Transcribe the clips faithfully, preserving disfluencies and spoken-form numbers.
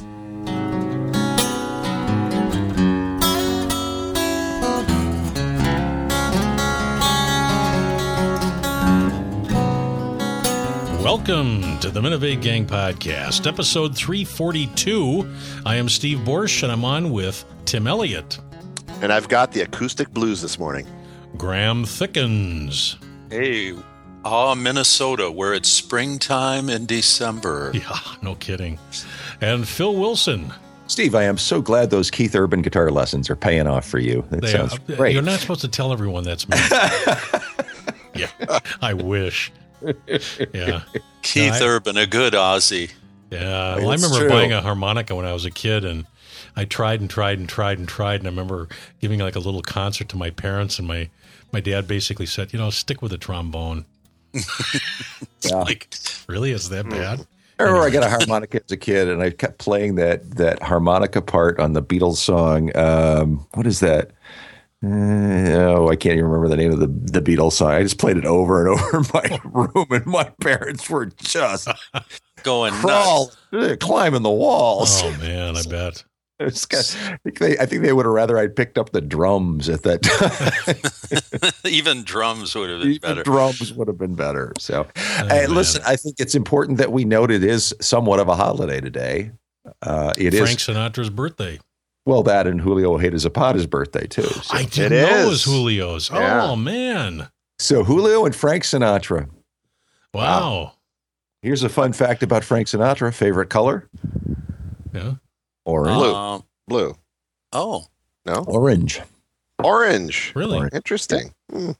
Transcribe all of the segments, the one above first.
Welcome to the Minovate Gang Podcast, episode three forty-two. I am Steve Borsch, and I'm on with Tim Elliott. And I've got the acoustic blues this morning. Graham Thickens. Hey, ah, Minnesota, where it's springtime in December. Yeah, no kidding. And Phil Wilson. Steve, I am so glad those Keith Urban guitar lessons are paying off for you. That They sounds are, great. You're not supposed to tell everyone that's me. Yeah, I wish. Yeah. Keith No, I- Urban, a good Aussie. Yeah, well, I It's remember true. buying a harmonica when I was a kid, and I tried and tried and tried and tried, and I remember giving like a little concert to my parents, and my, my dad basically said, you know, stick with the trombone. Yeah. Like, really? Is that bad? I remember I got a harmonica as a kid, and I kept playing that that harmonica part on the Beatles song. Um, what is that? Uh, oh, I can't even remember the name of the, the Beatles song. I just played it over and over in my room, and my parents were just Going crawl, climbing the walls. Oh, man, I bet. It's kind of- I think they, I think they would have rather I'd picked up the drums at that time. nuts. Even drums would have been Even better. drums would have been better. So, Oh, hey, man. listen, I think it's important that we note it is somewhat of a holiday today. Uh, it is Frank Sinatra's birthday. well that and Julio Ojeda Zapata's birthday too. So, I didn't It know is. it was Julio's. Yeah. Oh, man. so Julio and Frank Sinatra. Wow. Here's a fun fact about Frank Sinatra. Favorite color? Yeah. Orange. Blue. Um, Blue. oh, No? Orange. Orange. Really? Orange. Interesting. Hmm.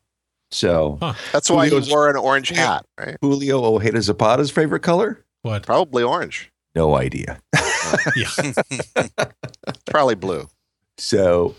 So Huh. That's why he Julio's- wore an orange hat, right? Julio Ojeda Zapata's favorite color? What? Probably orange. No idea. Yeah. Probably blue. So,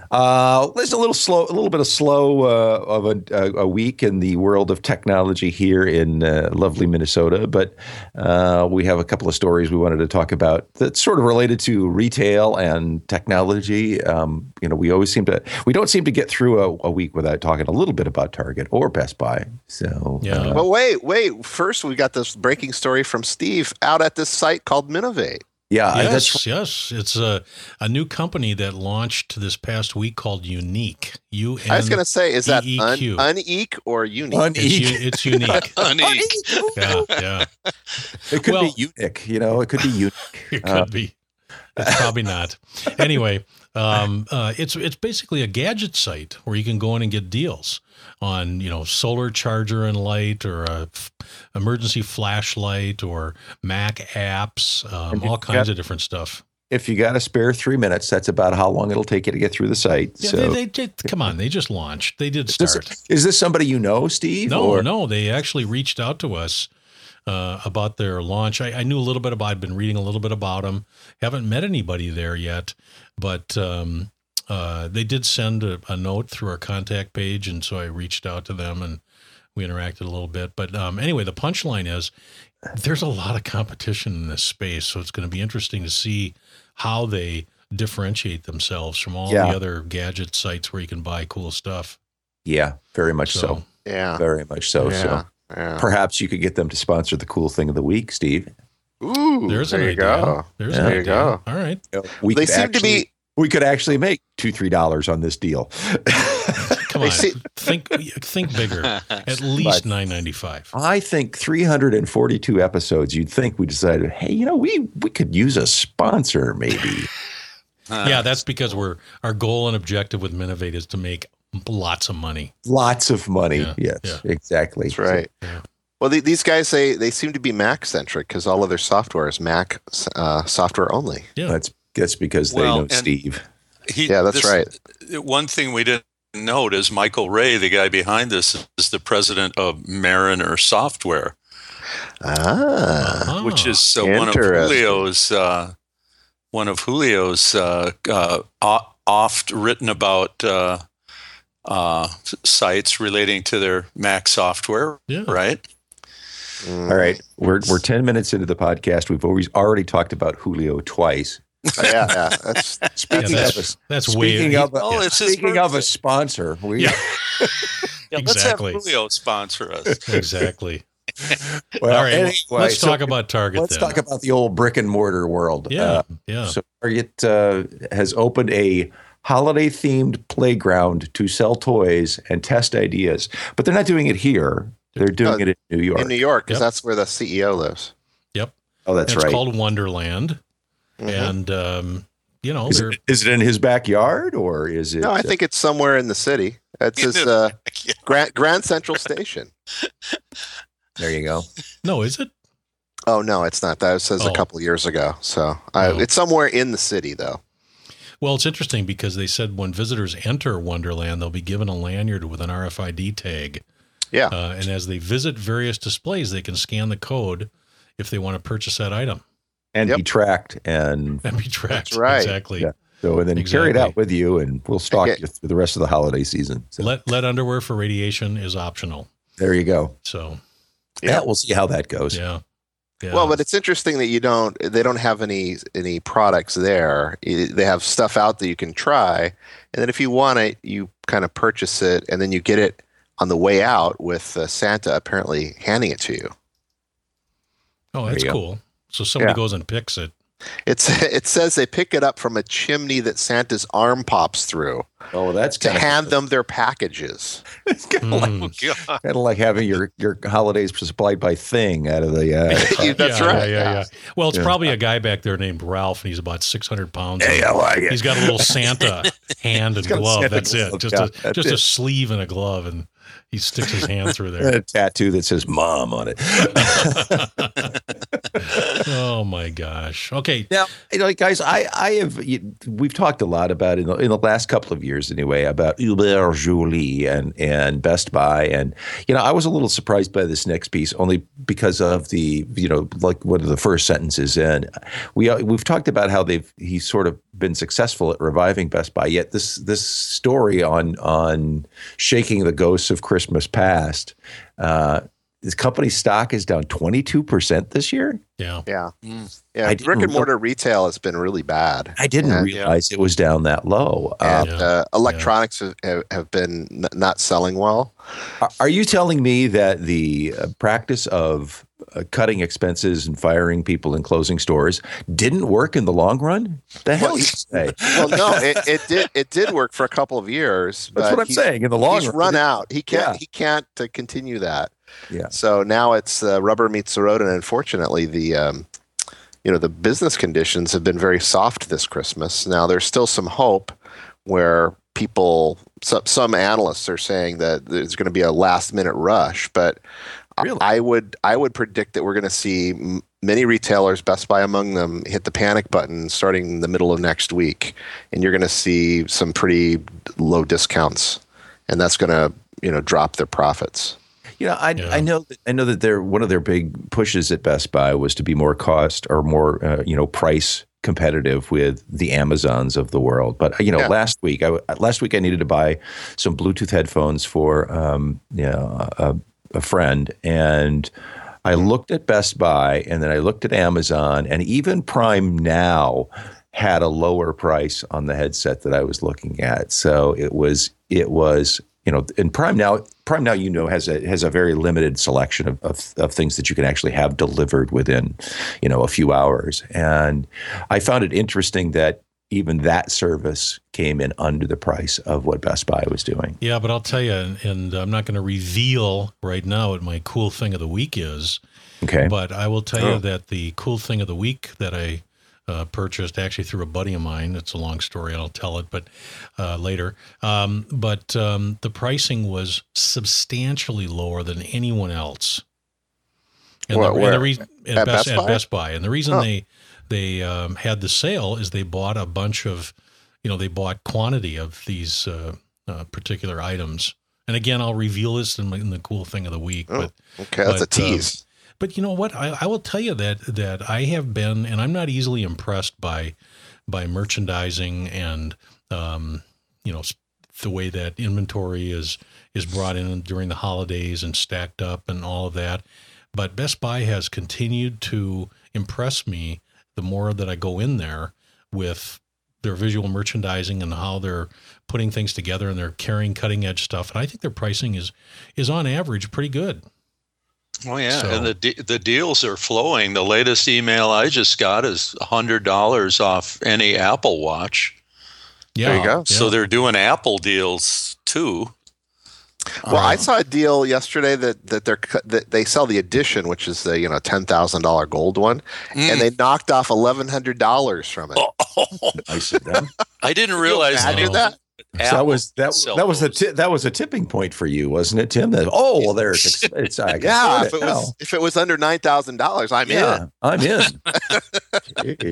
uh, there's a little slow, a little bit of slow uh, of a, a, a week in the world of technology here in uh, lovely Minnesota, but uh, we have a couple of stories we wanted to talk about that's sort of related to retail and technology. Um, you know, we always seem to, we don't seem to get through a, a week without talking a little bit about Target or Best Buy. So, Yeah. uh, But wait, wait. First, we got this breaking story from Steve out at this site called Minovate. yeah, Yes, that's yes. It's a, a new company that launched this past week called Unique. U N I was going to say, is that E E un- Q. uneek or unique? Un- It's, u- it's unique. honey. Yeah, yeah. it could Well- be unique. You know, it could be unique. It could Uh, be. It's probably not. Anyway, um, uh, it's it's basically a gadget site where you can go in and get deals on, you know, solar charger and light, or a f- emergency flashlight, or Mac apps, um, And you all kinds got- of different stuff. If you got to spare three minutes, that's about how long it'll take you to get through the site. Yeah, so, they, they did. Come on, they just launched. They did Is this- start. Is this somebody you know, Steve? No, or? no, they actually reached out to us uh, about their launch. I, I knew a little bit about. I'd been reading a little bit about them. Haven't met anybody there yet, but um, uh, they did send a, a note through our contact page, and so I reached out to them and we interacted a little bit. But um, anyway, the punchline is there's a lot of competition in this space, so it's going to be interesting to see how they differentiate themselves from all Yeah. the other gadget sites where you can buy cool stuff. Yeah, very much so. Yeah. Very much so. yeah. So yeah. perhaps you could get them to sponsor the cool thing of the week, Steve. Ooh, There's there an you idea. go. There's Yeah. an There you idea. go. All right. We They could seem to actually- be. We could actually make two, three dollars on this deal. Come They on, see- think think bigger. At least nine ninety five. I think three hundred forty-two episodes. You'd think we decided, hey, you know, we we could use a sponsor, maybe. Yeah, that's because we're our goal and objective with Minovate is to make lots of money. Lots of money. Yeah, yes, yeah. exactly. That's right. Yeah. Well, the, these guys, they, they seem to be Mac centric because all of their software is Mac uh, software only. Yeah. That's that's because they Well, know and- Steve. He, Yeah, that's right. One thing we didn't note is Michael Ray, the guy behind this, is the president of Mariner Software, Ah. Ah, which is uh, one of Interesting. Julio's uh, one of Julio's uh, uh, o- oft written about uh, uh, sites relating to their Mac software, yeah. right? Mm. All right, we're we're ten minutes into the podcast. We've always already talked about Julio twice. yeah, yeah. That's Yeah, Speaking that's of a, that's speaking way. of a, Oh, it's his speaking of a birthday. sponsor, we Yeah. Yeah, Exactly. Let's have Julio sponsor us. Exactly. Well, All right, anyway, let's so talk about Target. Let's then. talk about the old brick and mortar world. Yeah, Uh, yeah. So Target uh, has opened a holiday-themed playground to sell toys and test ideas, but they're not doing it here. They're doing Uh, it in New York. In New York, because Yep. that's where the C E O lives. Yep. Oh, that's And it's right. called Wonderland, Mhm. and um, you know, Is they're it, is it in his backyard or is it? No, I think it's somewhere in the city. It's his uh, Grand, Grand Central Station. There you go. no, is it? Oh, no, it's not. That was Oh. a couple of years ago. So I, Oh. it's somewhere in the city, though. Well, it's interesting because they said when visitors enter Wonderland, they'll be given a lanyard with an R F I D tag. Yeah. Uh, and as they visit various displays, they can scan the code if they want to purchase that item And Yep. be tracked and and be tracked. That's right. Exactly. Yeah. so and then carry it Exactly. out with you, and we'll stalk Okay. you through the rest of the holiday season. So Lead, lead underwear for radiation is optional. there you go. So, Yeah. Yeah, we'll see how that goes. yeah. yeah. Well, but it's interesting that you don't. They don't have any any products there. I- They have stuff out that you can try, and then if you want it, you kind of purchase it, and then you get it on the way out with uh, Santa apparently handing it to you. oh, there that's you go. cool. So somebody Yeah. goes and picks it. It's it says they pick it up from a chimney that Santa's arm pops through Oh, that's to kind of hand them their packages. It's kind of like, Mm. kind of like having your, your holidays supplied by Thing out of the. Uh, That's yeah, right. Yeah, yeah, yeah. Well, it's Yeah. probably a guy back there named Ralph, and he's about six hundred pounds. Hey, I like it. He's got a little Santa hand and got a glove. Santa That's glove, it. Just yeah, a that's just a it. sleeve and a glove, and he sticks his hand through And there. a tattoo that says "Mom" on it. Oh my gosh. Okay. Now, you know, guys, I, I have you- we've talked a lot about in the, in the last couple of years anyway about Hubert Joly and and Best Buy, and you know, I was a little surprised by this next piece only because of the you know like one of the first sentences in. We we've talked about how they've he's sort of been successful at reviving Best Buy. Yet this this story on on shaking the ghosts of Christmas past. Uh, This company's stock is down twenty-two percent this year. Yeah. Yeah, Mm. yeah. I didn't Brick and real- mortar retail has been really bad. I didn't And- realize it was down that low. Uh, And Yeah. uh, electronics have, have been n- not selling well. are- are you telling me that the uh, practice of uh, cutting expenses and firing people and closing stores didn't work in the long run? The hell Well, you he- say? Well, no, it, it did. It did work for a couple of years. That's but what I'm he's- saying. In the long He's run, run out. He can't. Yeah. He can't uh, continue that. Yeah. So now it's uh, rubber meets the road, and unfortunately, the um, you know the business conditions have been very soft this Christmas. Now there's still some hope where people, some, some analysts are saying that there's going to be a last minute rush, but I- Really? I would I would predict that we're going to see m- many retailers, Best Buy among them, hit the panic button starting in the middle of next week, and you're going to see some pretty low discounts, and that's going to you know drop their profits. You know, I Yeah. I know that, I know that they're one of their big pushes at Best Buy was to be more cost or more uh, you know price competitive with the Amazons of the world. But you know, Yeah. last week I last week I needed to buy some Bluetooth headphones for um, you know, a, a friend, and I looked at Best Buy and then I looked at Amazon, and even Prime Now had a lower price on the headset that I was looking at. So it was it was you know, and Prime Now, Prime Now, you know, has a has a very limited selection of, of of things that you can actually have delivered within, you know, a few hours. And I found it interesting that even that service came in under the price of what Best Buy was doing. Yeah, but I'll tell you, and, and I'm not going to reveal right now what my cool thing of the week is, Okay. but I will tell Oh. you that the cool thing of the week that I uh, purchased actually through a buddy of mine. It's a long story, and I'll tell it, but uh, later. Um, but um, the pricing was substantially lower than anyone else. And Where- the, and where? the reason at, At Best, Best at Buy? Best Buy, and the reason Oh. they they um, had the sale is they bought a bunch of, you know, they bought quantity of these uh, uh, particular items. And again, I'll reveal this in, my, in the cool thing of the week. Oh, But okay, that's a but, um, tease. but you know what? I, I will tell you that that I have been, and I'm not easily impressed by by merchandising and um, you know, the way that inventory is is brought in during the holidays and stacked up and all of that. But Best Buy has continued to impress me the more that I go in there with their visual merchandising and how they're putting things together, and they're carrying cutting edge stuff. And I think their pricing is is on average pretty good. Oh yeah, So- and the de- the deals are flowing. The latest email I just got is one hundred dollars off any Apple Watch. Yeah, There you go. So yeah. they're doing Apple deals too. Well, I Um, saw a deal yesterday that that they're cu- that they sell the edition, which is the you know ten thousand dollar gold one, Mm. and they knocked off eleven hundred dollars from it. Nice of them. I didn't realize imagine that. that? So that was that Apple that was a sells ti- that was a tipping point for you, wasn't it, Tim? That, oh well, there it's, ex- it's I can Yeah, afford if it now. was if it was under nine thousand dollars, I'm yeah, in. I'm in. Gee.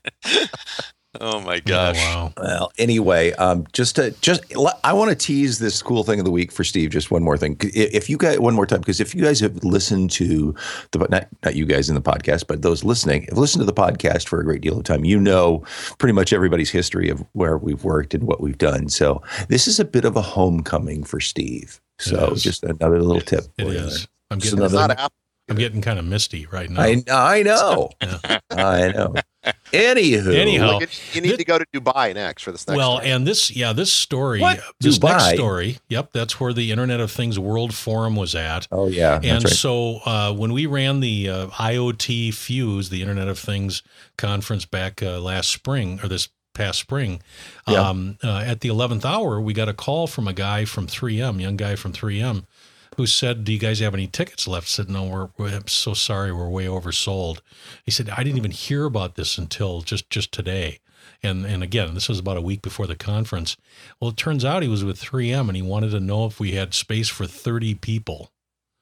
Oh my Oh, gosh! wow. Well, anyway, um, just to just I want to tease this cool thing of the week for Steve. Just one more thing, if you guys one more time, because if you guys have listened to the not not you guys in the podcast, but those listening have listened to the podcast for a great deal of time, you know pretty much everybody's history of where we've worked and what we've done. So this is a bit of a homecoming for Steve. So is. just another little tip. It for you is. there. I'm It's getting, It's another- not Apple. I'm getting kind of misty right now. I I know, Yeah. I know. Anywho, Anyhow, Look at- you need to go to Dubai next for this next. Well, one. and this, yeah, this story, What? this Dubai? next story, yep, that's where the Internet of Things World Forum was at. oh yeah, that's And right. so uh, when we ran the uh, IoT Fuse, the Internet of Things conference back uh, last spring, or this past spring, Yeah. um, uh, at the eleventh hour, we got a call from a guy from three M, young guy from three M, who said, "Do you guys have any tickets left?" I said, "No, we're, we're I'm so sorry, we're way oversold." He said, "I didn't even hear about this until just just today." And and again, this was about a week before the conference. Well, it turns out he was with three M and he wanted to know if we had space for thirty people.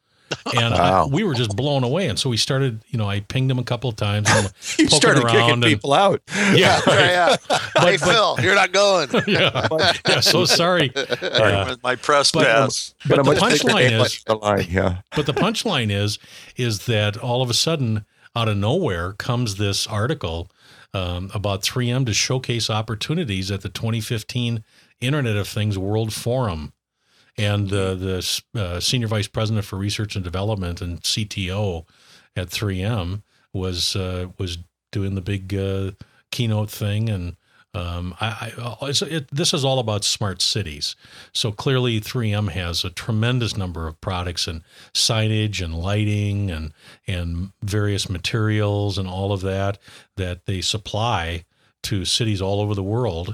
And Wow. I, we were just blown away. And so we started, you know, I pinged him a couple of times. And You poking started kicking around and- people out. Yeah, right. yeah. hey but- Phil, you're not going. yeah, yeah. So sorry. Yeah. With my press But- pass. But I'm the gonna take your punchline name is, on the line, yeah. but the punchline is, is that all of a sudden, out of nowhere, comes this article um, about three M to showcase opportunities at the twenty fifteen Internet of Things World Forum. And uh, the uh, senior vice president for research and development and C T O at three M was uh, was doing the big uh, keynote thing, and um, I, I it's, it, this is all about smart cities. So clearly, three M has a tremendous number of products and signage and lighting and and various materials and all of that that they supply to cities all over the world.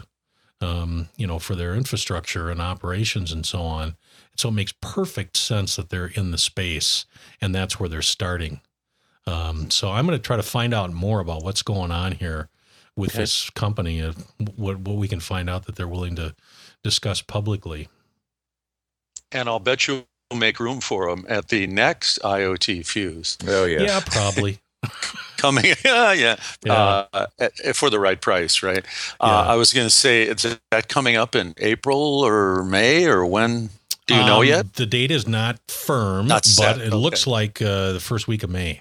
Um, you know, for their infrastructure and operations and so on. So it makes perfect sense that they're in the space, and that's where they're starting. Um, so I'm going to try to find out more about what's going on here with Okay. this company, uh, what, what we can find out that they're willing to discuss publicly. And I'll bet you'll make room for them at the next IoT Fuse Oh yeah. Yeah, probably. coming. yeah, yeah. Yeah. Uh, at- for the right price, right? Yeah. Uh, I was going to say, is that coming up in April or May or when? Do you know Um, yet? The date is not firm, Not but set, it okay. looks like uh, the first week of May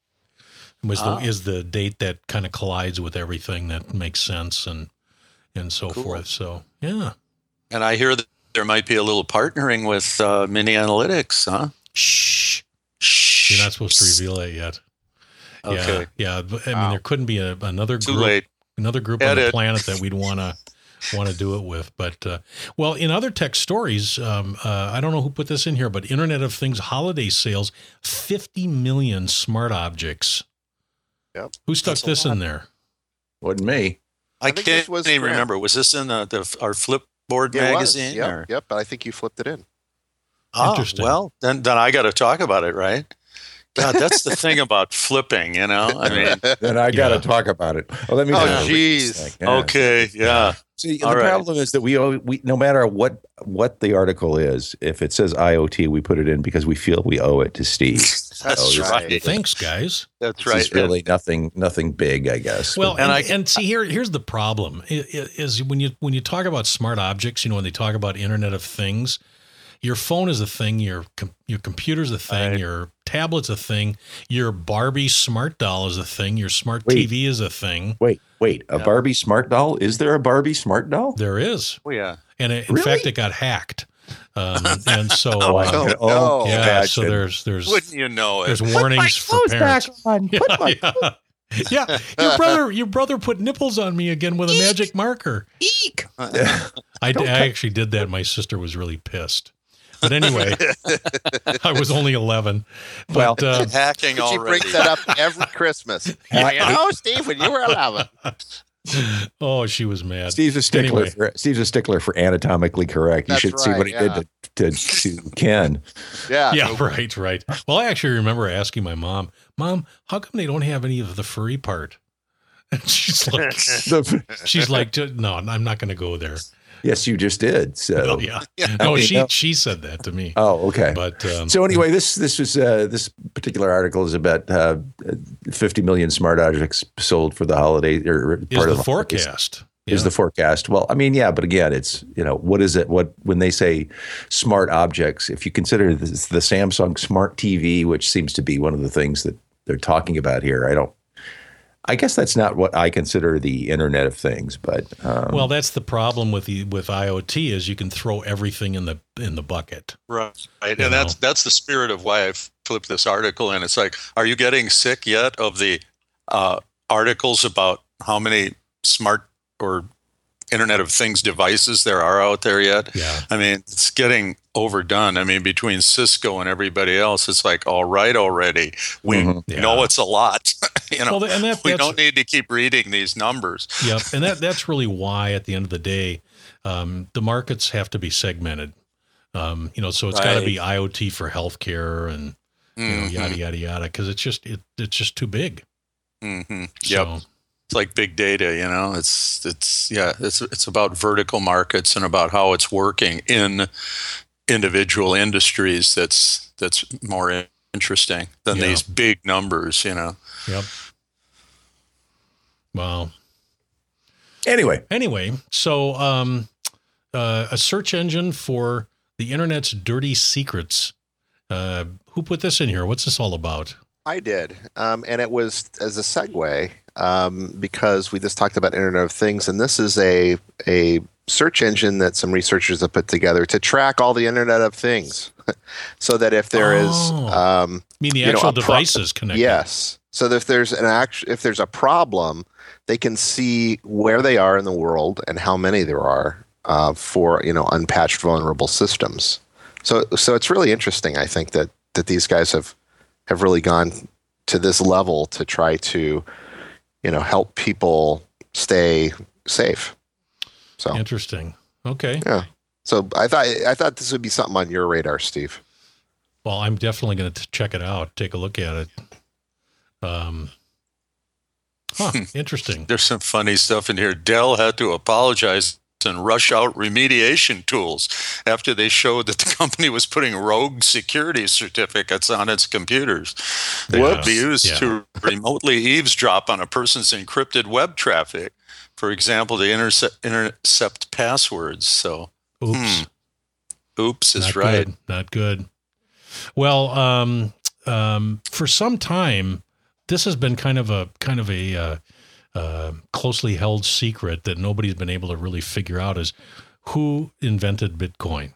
was the, Ah. is the date that kind of collides with everything that makes sense and and so Cool. forth. So yeah. And I hear that there might be a little partnering with uh, Mini Analytics, huh? Shh. Shh. You're not supposed to reveal that yet. Okay. Yeah, yeah. but, I mean, Wow. there couldn't be a, another Too group, late. another group on the Edit. planet that we'd want to want to do it with. But uh, well, in other tech stories, um, uh, I don't know who put this in here, but Internet of Things holiday sales, fifty million smart objects. Yep. Who stuck That's a this lot. in there? Wasn't me. I, I think can't this was even Graham. remember. Was this in the, the our Flipboard Yeah, it was. magazine? Yep, or? yep. But I think you flipped it in. Ah, Interesting. well, then then I got to talk about it, right? God, that's the thing about flipping, you know. I mean, Then I got to Yeah. talk about it. Oh, let me. Oh, just read jeez. this thing. Yeah. okay, yeah. See, All the right. problem is that we, al- we, no matter what what the article is, if it says IoT, we put it in because we feel we owe it to Steve. That's Oh, this- right. Thanks, guys. That's This right. is really nothing nothing big, I guess. Well, and, And and, I- see here, here's the problem: I- i- is when you when you talk about smart objects, you know, when they talk about Internet of Things, your phone is a thing, your com- your computer's a thing, Right. your tablet's a thing, your Barbie smart doll is a thing, your smart Wait. T V is a thing. wait, wait, a Yeah. Barbie smart doll? Is there a Barbie smart doll? There is, Oh, yeah. and it, in Really? fact, it got hacked, um, and so Oh, uh, I don't Oh, know. yeah, imagine. so there's there's Wouldn't you know it? there's warnings for parents. on. Yeah, yeah. Yeah, your brother, your brother put nipples on me again with a magic marker. Eek. I, I Don't cut- actually did that. My sister was really pissed. But anyway, I was only eleven. But, Well, uh, Hacking She already. brings that up every Christmas. Yeah, you know, Steve, when you were eleven. oh, she was mad. Steve's a stickler. Anyway. For, Steve's a stickler for anatomically correct. You That's should see right, what he yeah. did to, to, to Ken. Yeah. Yeah, right, right. Well, I actually remember asking my mom, Mom, how come they don't have any of the furry part? And she's like, The- she's like, no, I'm not going to go there. yes, you just did. So, Oh, yeah. Yeah. No, Okay, she no. she said that to me. oh, okay. But um, So anyway, this this was uh, this particular article is about uh, fifty million smart objects sold for the holiday or is part the of the holidays. forecast. Is Yeah. the forecast? Well, I mean, yeah, but again, it's you know what is it? What when they say smart objects, if you consider this, the Samsung Smart T V, which seems to be one of the things that they're talking about here, I don't. I guess that's not what I consider the Internet of Things, but um, Well, that's the problem with the with IoT is you can throw everything in the in the bucket. Right. Right. You And that's know. that's the spirit of why I flipped this article in. It's like, are you getting sick yet of the uh, articles about how many smart or Internet of Things devices there are out there yet? Yeah. I mean, it's getting overdone. I mean, between Cisco and everybody else, it's like, all right, already. We Mhm. Yeah. know it's a lot. you know, Well, and that, we that's, don't need to keep reading these numbers. Yep, and that that's really why at the end of the day, um, the markets have to be segmented. Um, you know, so it's got to Right. be IoT for healthcare and you know, Mhm. yada yada yada, because it's just it it's just too big. Mhm. Yep. So, It's like big data, you know. It's it's yeah, it's it's about vertical markets and about how it's working in individual industries. That's that's more in- interesting than Yeah. these big numbers, you know. yep. Wow. anyway, Anyway, so um, uh, a search engine for the internet's dirty secrets. Uh, who put this in here? What's this all about? I did. Um, and it was as a segue um, because we just talked about Internet of Things, and this is a a search engine that some researchers have put together to track all the Internet of Things, so that if there is, Oh. um, I mean, the You know, actual a pro- devices connected. yes, so that if there's an act, if there's a problem, they can see where they are in the world and how many there are uh, for you know unpatched vulnerable systems. So so it's really interesting. I think that that these guys have have really gone to this level to try to, you know, help people stay safe. So, Interesting. Okay. yeah. So I thought I thought this would be something on your radar, Steve. Well, I'm definitely going to check it out, take a look at it. Um, huh, interesting. There's some funny stuff in here. Dell had to apologize and rush out remediation tools after they showed that the company was putting rogue security certificates on its computers. They could be Yeah. used Yeah. to remotely eavesdrop on a person's encrypted web traffic. For example, to intercept, intercept passwords. So, Oops. hmm, oops is Not right. good. Not good. Well, um, um, for some time, this has been kind of a kind of a uh, uh, closely held secret that nobody's been able to really figure out is who invented Bitcoin.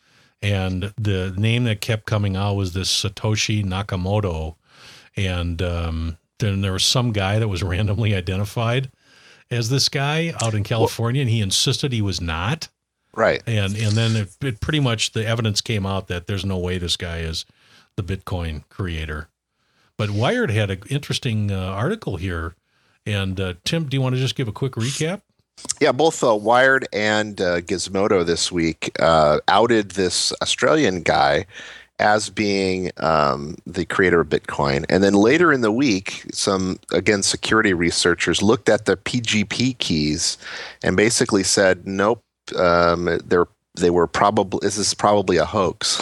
And the name that kept coming out was this Satoshi Nakamoto. And um, then there was some guy that was randomly identified as this guy out in California, and he insisted he was not. Right. And and then it, it pretty much the evidence came out that there's no way this guy is the Bitcoin creator. But Wired had an interesting uh, article here. And uh, Tim, do you want to just give a quick recap? Yeah, both uh, Wired and uh, Gizmodo this week uh, outed this Australian guy as being um, the creator of Bitcoin. And then later in the week, some, again, security researchers looked at the P G P keys and basically said, nope, um, they're they were probably this is probably a hoax.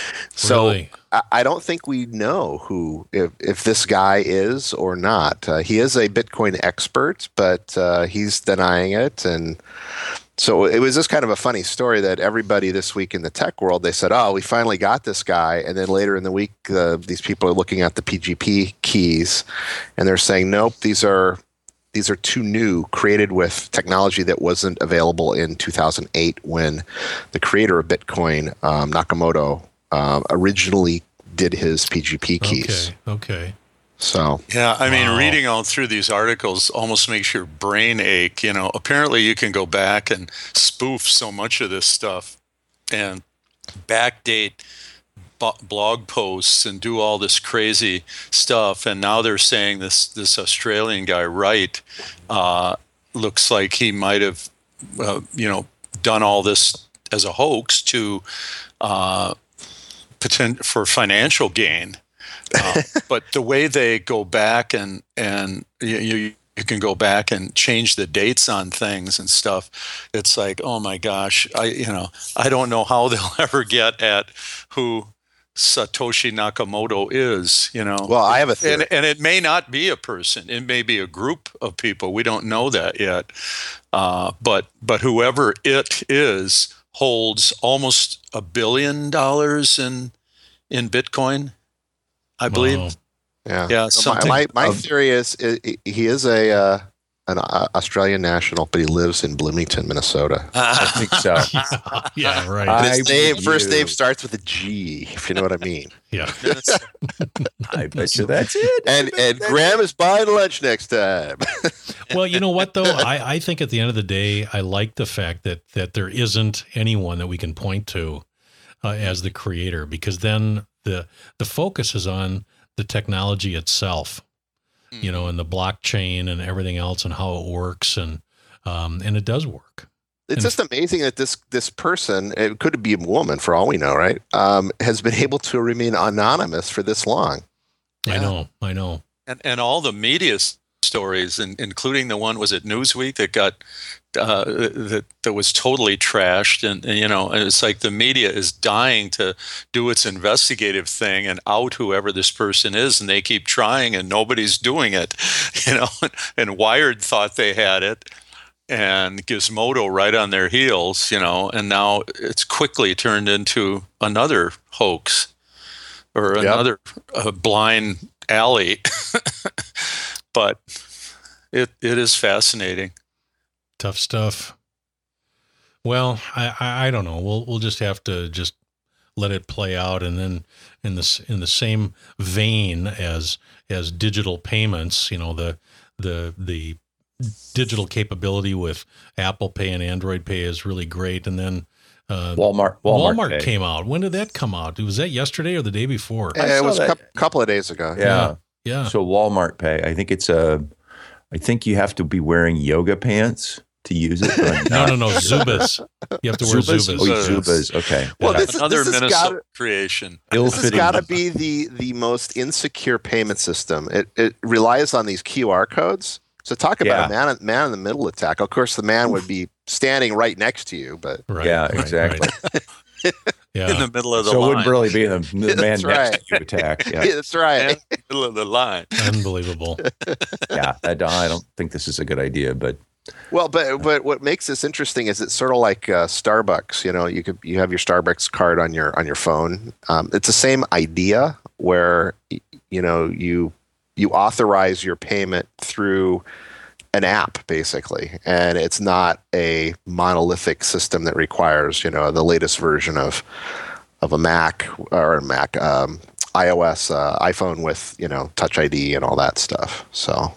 So Really? I, I don't think we know who if, if this guy is or not. Uh, he is a Bitcoin expert, but uh, he's denying it. And so it was just kind of a funny story that everybody this week in the tech world, they said, oh, we finally got this guy. And then later in the week, uh, these people are looking at the P G P keys and they're saying, nope, these are these are too new, created with technology that wasn't available in two thousand eight when the creator of Bitcoin, um, Nakamoto, uh, originally did his P G P keys. Okay. Okay. So Yeah, I mean, Wow. reading all through these articles almost makes your brain ache. You know, apparently you can go back and spoof so much of this stuff, and backdate b- blog posts and do all this crazy stuff. And now they're saying this this Australian guy, Wright, uh, looks like he might have, uh, you know, done all this as a hoax to uh, potent- for financial gain. Uh, but the way they go back and and you, you you can go back and change the dates on things and stuff. It's like, oh my gosh, I you know I don't know how they'll ever get at who Satoshi Nakamoto is. You know, Well, I have a theory. and and it may not be a person. It may be a group of people. We don't know that yet. Uh, but but whoever it is holds almost a billion dollars in in Bitcoin, I believe. Wow. Yeah. Yeah, So my something my, my of- theory is i i- he is a uh, an uh, Australian national, but he lives in Bloomington, Minnesota. I think so. yeah, yeah, right. I- And his name, would first you. name starts with a G, if you know what I mean. yeah. I bet you that's it. And and Graham is buying lunch next time. Well, you know what though? I, I think at the end of the day, I like the fact that that there isn't anyone that we can point to uh, as the creator, because then the the focus is on the technology itself, you know, and the blockchain and everything else and how it works, and um, and it does work. It's And- just amazing that this this person, it could be a woman for all we know, right? Um, has been able to remain anonymous for this long. I Yeah. know, I know. and and all the media s- stories, and including the one was it Newsweek that got uh, that that was totally trashed, and, and you know, and it's like the media is dying to do its investigative thing and out whoever this person is, and they keep trying, and nobody's doing it, you know. And Wired thought they had it, and Gizmodo right on their heels, you know, and now it's quickly turned into another hoax or Yep. another uh, blind alley. But it it is fascinating. Tough stuff. Well, I, I I don't know. We'll we'll just have to just let it play out, and then in this in the same vein as as digital payments, you know, the the the digital capability with Apple Pay and Android Pay is really great, and then uh, Walmart. Walmart, Walmart Pay. came out. When did that come out? Was that yesterday or the day before? I it saw was a that. cou- couple of days ago. Yeah. Yeah. So Walmart Pay. I think it's a. I think you have to be wearing yoga pants to use it. but I'm No, not no, no. sure. Zubas. You have to wear Zubas? Zubas. Oh, Zubas. Zubas. Okay. Well, Yeah. this, Another this has Minnesota got creation. this has Ill-fitting. got to be the the most insecure payment system. It it relies on these Q R codes. So talk about Yeah. a man man in the middle attack. Of course, the man would be standing right next to you, but Right. Yeah, right, exactly. right. Yeah. In the middle of the So it line. wouldn't really be the, the man That's next right. to you attack. yeah, Yeah, that's right. In the middle of the line. Unbelievable. yeah. I don't, I don't think this is a good idea, but Well, but but what makes this interesting is it's sort of like uh, Starbucks. You know, you could you have your Starbucks card on your on your phone. Um, it's the same idea where y- you know you you authorize your payment through an app basically, and it's not a monolithic system that requires you know the latest version of of a Mac or a Mac um, iOS uh, iPhone with you know Touch I D and all that stuff. So.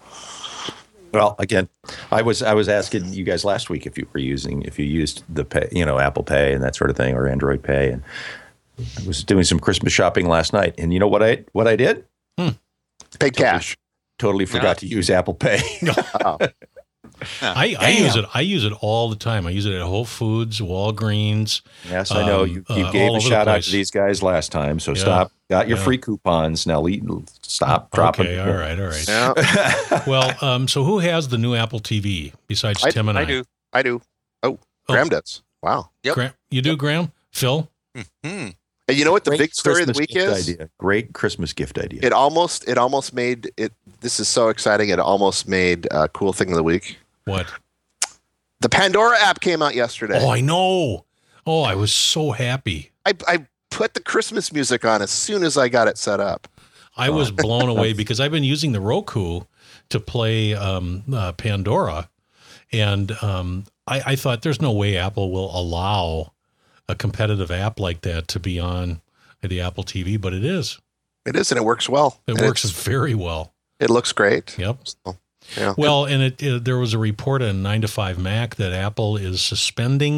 well, again, I was I was asking you guys last week if you were using if you used the pay, you know, Apple Pay and that sort of thing, or Android Pay, and I was doing some Christmas shopping last night, and you know what I what I did? Pay cash. Totally forgot to use Apple Pay. Oh. I, I use it. I use it all the time. I use it at Whole Foods, Walgreens. Yes, I know Um, you, you uh, gave all a over the shout out place. to these guys last time, so Yeah. stop. Got your Yeah. free coupons now. Lead, stop dropping. Okay, all right, all right. Yeah, Well, um, so who has the new Apple T V besides I- Tim and I? I do. I do. Oh, Graham does. Wow. Yep. Gra- you do, Graham? Phil? Hmm. And you know what the Great big story of the Christmas week gift is? Idea. Great Christmas gift idea. It almost it almost made it. This is so exciting. It almost made a cool thing of the week. What? The Pandora app came out yesterday. Oh, I know. Oh, I was so happy. I, I put the Christmas music on as soon as I got it set up. I was blown away because I've been using the Roku to play um, uh, Pandora, and um, I, I thought there's no way Apple will allow a competitive app like that to be on the Apple T V, but it is. It is, and it works well. It And works it's- very well. It looks great. Yep. So, yeah. Well, and it, it there was a report on nine to five Mac that Apple is suspending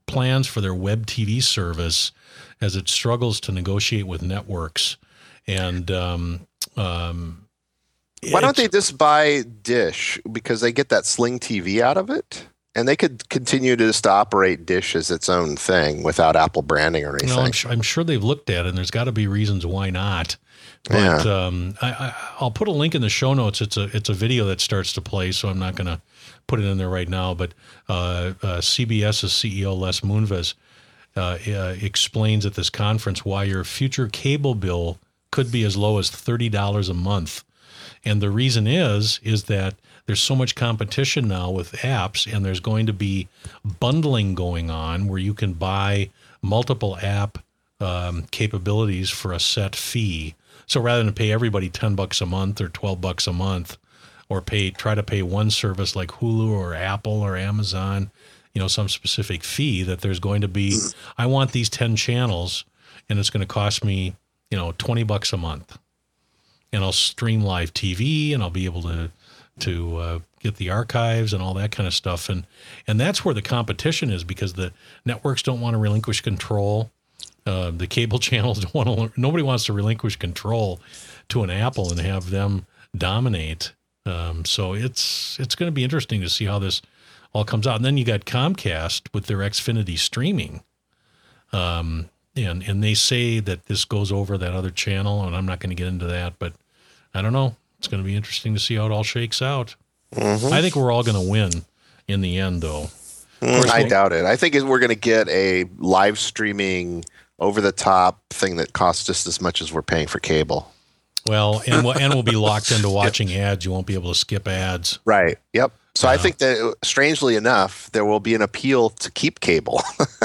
plans for their web T V service as it struggles to negotiate with networks. And um, um, why don't they just buy Dish, because they get that Sling T V out of it, and they could continue to just operate Dish as its own thing without Apple branding or anything. No, I'm sure, I'm sure they've looked at it, and there's got to be reasons why not. But yeah. um, I, I, I'll put a link in the show notes. It's a it's a video that starts to play, so I'm not going to put it in there right now. But uh, uh, CBS's C E O Les Moonves uh, uh, explains at this conference why your future cable bill could be as low as thirty dollars a month, and the reason is is that there's so much competition now with apps, and there's going to be bundling going on where you can buy multiple app um, capabilities for a set fee. So rather than pay everybody ten bucks a month or twelve bucks a month, or pay try to pay one service like Hulu or Apple or Amazon, you know, some specific fee, that there's going to be, I want these ten channels, and it's going to cost me, you know, twenty bucks a month, and I'll stream live T V, and I'll be able to to uh, get the archives and all that kind of stuff, and and that's where the competition is, because the networks don't want to relinquish control. Uh, the cable channels don't want to. Nobody wants to relinquish control to an Apple and have them dominate. Um, so it's it's going to be interesting to see how this all comes out. And then you got Comcast with their Xfinity streaming, um, and and they say that this goes over that other channel, and I'm not going to get into that, but I don't know. It's going to be interesting to see how it all shakes out. Mm-hmm. I think we're all going to win in the end, though. Mm, I doubt it. I think we're going to get a live streaming over-the-top thing that costs just as much as we're paying for cable. Well, and we'll, and we'll be locked into watching ads. You won't be able to skip ads. Right. Yep. So uh, I think that, strangely enough, there will be an appeal to keep cable.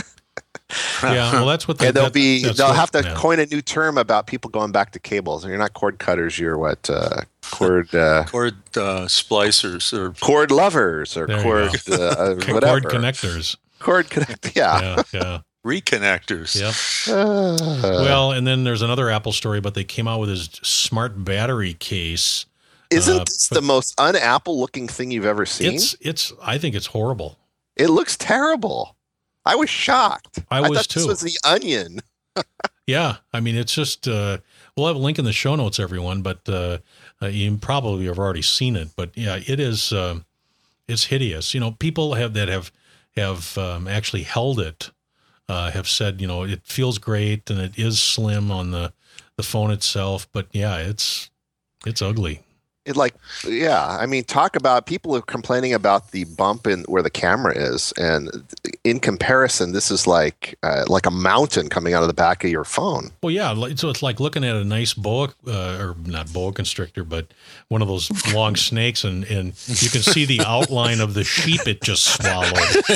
Yeah. Well, that's what they, and they'll that, be. They'll what, have to yeah. coin a new term about people going back to cables. You're not cord cutters. You're what? Uh, cord. Uh, cord uh, splicers or cord lovers or there cord uh, whatever. Cord connectors. Cord connect. Yeah. Yeah. Yeah. Reconnectors. Yep. Uh, well, and then there's another Apple story, but they came out with his smart battery case. Isn't uh, this the most un-Apple looking thing you've ever seen? It's, it's, I think it's horrible. It looks terrible. I was shocked. I was I thought too. This was the Onion. Yeah. I mean, it's just, uh, we'll have a link in the show notes, everyone, but uh, uh, you probably have already seen it. But yeah, it is, uh, it's hideous. You know, people have that have, have um, actually held it. Uh, have said, you know, it feels great and it is slim on the, the phone itself, but yeah, it's it's ugly. It like, yeah, I mean, talk about people are complaining about the bump in where the camera is, and in comparison, this is like uh, like a mountain coming out of the back of your phone. Well, yeah, so it's like looking at a nice boa, uh, or not boa constrictor, but one of those long snakes, and, and you can see the outline of the sheep it just swallowed.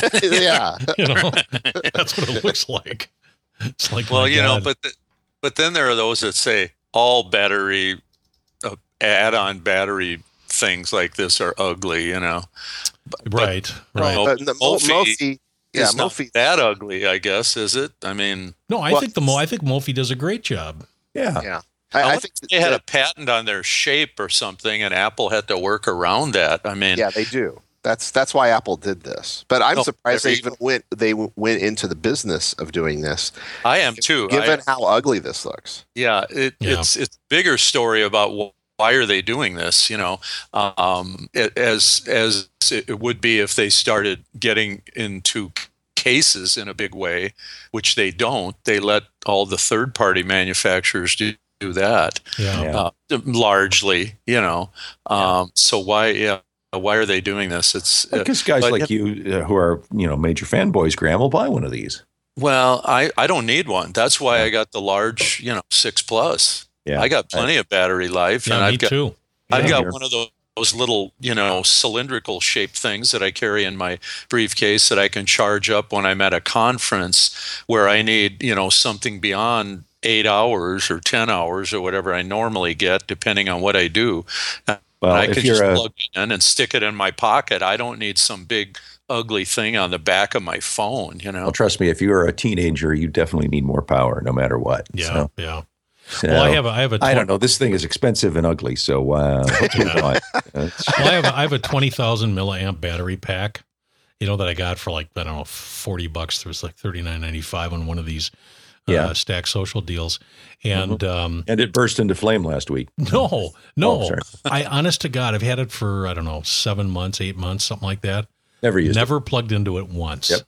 Yeah, you know, that's what it looks like. It's like, well, you God. know, but the, but then there are those that say all battery. Uh, add-on battery things like this are ugly, you know. But, right, right. But the Mophie, Mophie, yeah, is not Mophie. that ugly, I guess, is it? I mean, no, I well, think the Mo, I think Mophie does a great job. Yeah, yeah. I, I, I I think they had that, a patent on their shape or something, and Apple had to work around that. I mean, yeah, they do. That's that's why Apple did this. But I'm Oh, surprised they there you even went they went into the business of doing this. I am too. Given I, how ugly this looks. yeah, it, Yeah. it's it's a bigger story about wh- why are they doing this? You know, um, it, as as it would be if they started getting into cases in a big way, which they don't. They let all the third-party manufacturers do, do that Yeah. Yeah. uh, largely. You know, um, so why? Yeah. Why are they doing this? It's uh, because guys but- like you, uh, who are you know major fanboys, Graham, will buy one of these. well, I, I don't need one. That's why I got the large, you know, six plus. Yeah, I got plenty of battery life, Yeah, and me I've got too. I've Yeah, got here. one of those, those little, you know, cylindrical shaped things that I carry in my briefcase that I can charge up when I'm at a conference where I need, you know, something beyond eight hours or ten hours or whatever I normally get, depending on what I do. Well, I if can you're just a plug it in and stick it in my pocket. I don't need some big ugly thing on the back of my phone, you know. well, trust me, if you're a teenager, you definitely need more power, no matter what. Yeah, So, yeah. so, Well, I have a, I have a, I tw- don't know. This thing is expensive and ugly, so uh, let's move on. Uh, well, I have a, I have a twenty thousand milliamp battery pack, you know, that I got for like, I don't know, forty bucks. There was like thirty-nine ninety-five on one of these uh, Yeah. Stack Social deals. And, Mhm. um, And it burst into flame last week. no, no, Oh, sorry. I, honest to God, I've had it for, I don't know, seven months, eight months, something like that. Never used Never plugged into it once. Yep.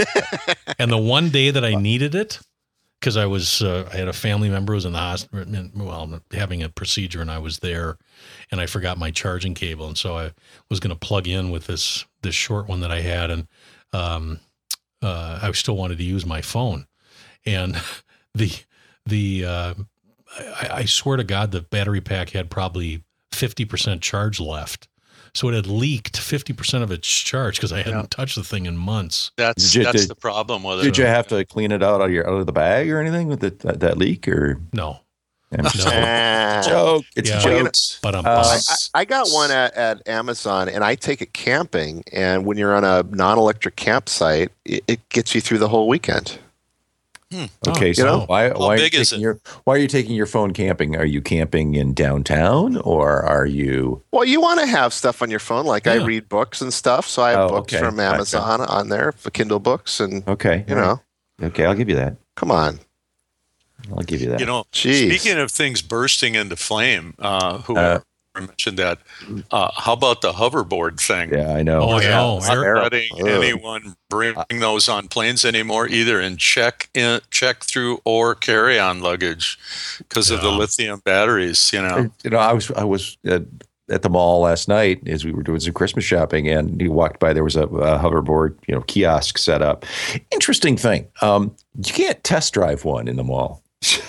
And the one day that I needed it, because I was, uh, I had a family member who was in the hospital, well, having a procedure, and I was there, and I forgot my charging cable, and so I was going to plug in with this this short one that I had, and um, uh, I still wanted to use my phone, and the the uh, I, I swear to God, the battery pack had probably fifty percent charge left. So it had leaked fifty percent of its charge because I hadn't Yeah. touched the thing in months. That's Did you- that's did- the problem with Did it. you have to clean it out of your out of the bag or anything with the, that, that leak? Or No, I'm just No. Ah. joke. It's Yeah. a Well, you joke. know- but I'm Uh, I, I got one at, at Amazon, and I take it camping. And when you're on a non-electric campsite, it, it gets you through the whole weekend. Okay, Oh, so know. why why are you big is taking it? your why are you taking your phone camping? Are you camping in downtown or are you? Well, you want to have stuff on your phone, like I Yeah. read books and stuff. So I have Oh, books okay. from Gotcha. Amazon on there for Kindle books, and Okay, you know, Okay, I'll give you that. come on, I'll give you that. You know, Jeez. speaking of things bursting into flame, uh, who Uh, mentioned that? Uh, how about the hoverboard thing? yeah, I know. Oh, I yeah. know. Hot Eric- air. Not letting Ugh. anyone bring those on planes anymore, either in check in, check through or carry on luggage because of the Yeah. lithium batteries. You know, You know, I was I was at, at the mall last night as we were doing some Christmas shopping, and you walked by. There was a, a hoverboard, you know, kiosk set up. Interesting thing. Um, you can't test drive one in the mall.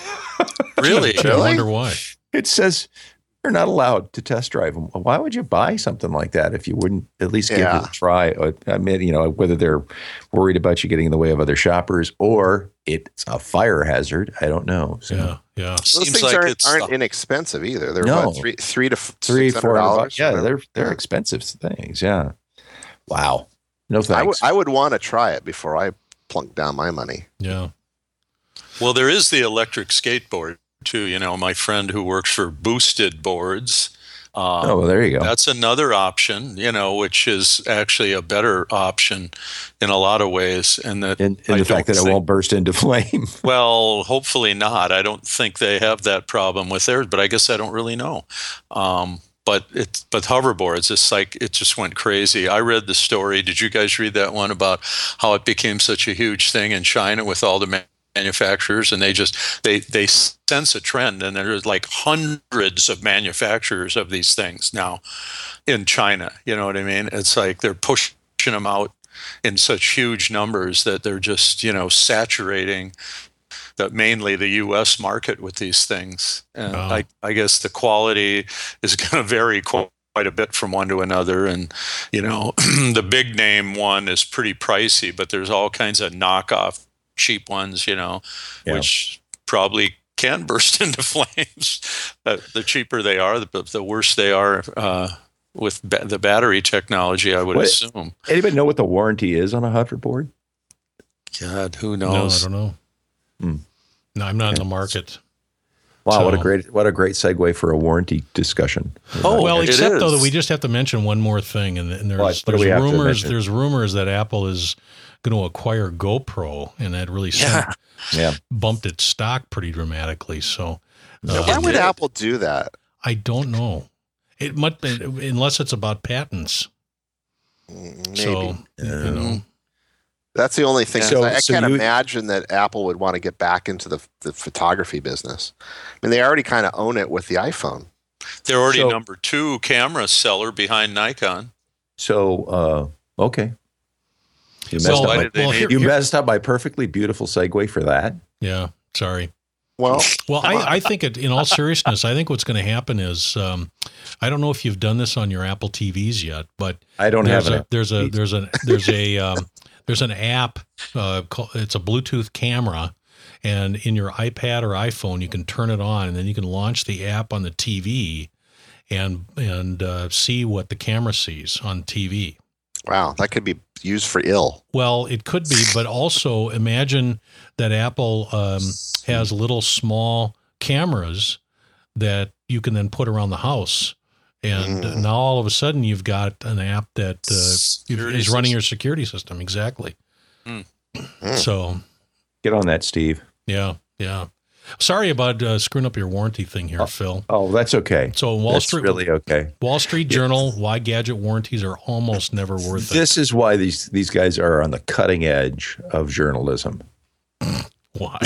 really. Gee, I Really? wonder why. It says you're not allowed to test drive them. Why would you buy something like that if you wouldn't at least give Yeah. it a try? I mean, you know, whether they're worried about you getting in the way of other shoppers or it's a fire hazard, I don't know. So Yeah, yeah. Those Seems things like aren't, it's aren't the- inexpensive either. They're No. what, three, three to f- three, six four hundred hundred dollars. bucks. Yeah, they're they're Yeah. expensive things. Yeah. Wow. No I thanks. would I would want to try it before I plunk down my money. Yeah. Well, there is the electric skateboard too. You know, my friend who works for Boosted Boards. Uh, oh, well, there you go. That's another option, you know, which is actually a better option in a lot of ways. And that, in in I the fact don't that it think- won't burst into flame. well, hopefully not. I don't think they have that problem with theirs, but I guess I don't really know. Um, but it's but hoverboards, it's like it just went crazy. I read the story. Did you guys read that one about how it became such a huge thing in China with all the man- manufacturers, and they just they they sense a trend, and there's like hundreds of manufacturers of these things now in China. You know what I mean? It's like they're pushing them out in such huge numbers that they're just, you know, saturating the mainly the U S market with these things. And Wow. I, I guess the quality is going to vary quite a bit from one to another. And, you know, the big name one is pretty pricey, but there's all kinds of knockoff cheap ones, you know, Yeah. which probably can burst into flames. Uh, the cheaper they are, the, the worse they are uh, with ba- the battery technology, I would What- assume. Anybody know what the warranty is on a hoverboard? God, who No, I knows? don't know. Hmm. No, I'm not in the market. Wow, what a So- great what a great segue for a warranty discussion. Oh, well, it except though that is. we just have to mention one more thing, and, and there's What? What do there's we have to rumors mention? there's rumors that Apple is going to acquire GoPro, and that really sent, Yeah. bumped its stock pretty dramatically. So uh, Why would did. Apple do that? I don't know. It might be, unless it's about patents. Maybe. So you know, That's the only thing. So- I, I so can't you- imagine that Apple would want to get back into the, the photography business. I mean, they already kind of own it with the iPhone. They're already So- number two camera seller behind Nikon. So uh, okay. You messed, Well, up why my, did they well, name here- you here- messed up my perfectly beautiful segue for that. yeah. Sorry. Well, Well, I, I think it, in all seriousness, I think what's going to happen is, um, I don't know if you've done this on your Apple T Vs yet, but I don't there's have a, it. there's a there's a there's a um, there's an app. Uh, called, it's a Bluetooth camera, and in your iPad or iPhone, you can turn it on, and then you can launch the app on the T V, and and uh, see what the camera sees on T V. wow, that could be used for ill. Well, it could be, but also imagine that Apple um, has little small cameras that you can then put around the house And Mm. now all of a sudden you've got an app that uh, Security is running system. your security system. Exactly. Mm. So, Get on that, Steve. yeah, yeah. Sorry about uh, screwing up your warranty thing here, Phil. Oh, that's okay. So Wall That's Street, really okay. Wall Street Journal, why gadget warranties are almost never worth it. This is why these these guys are on the cutting edge of journalism. Why?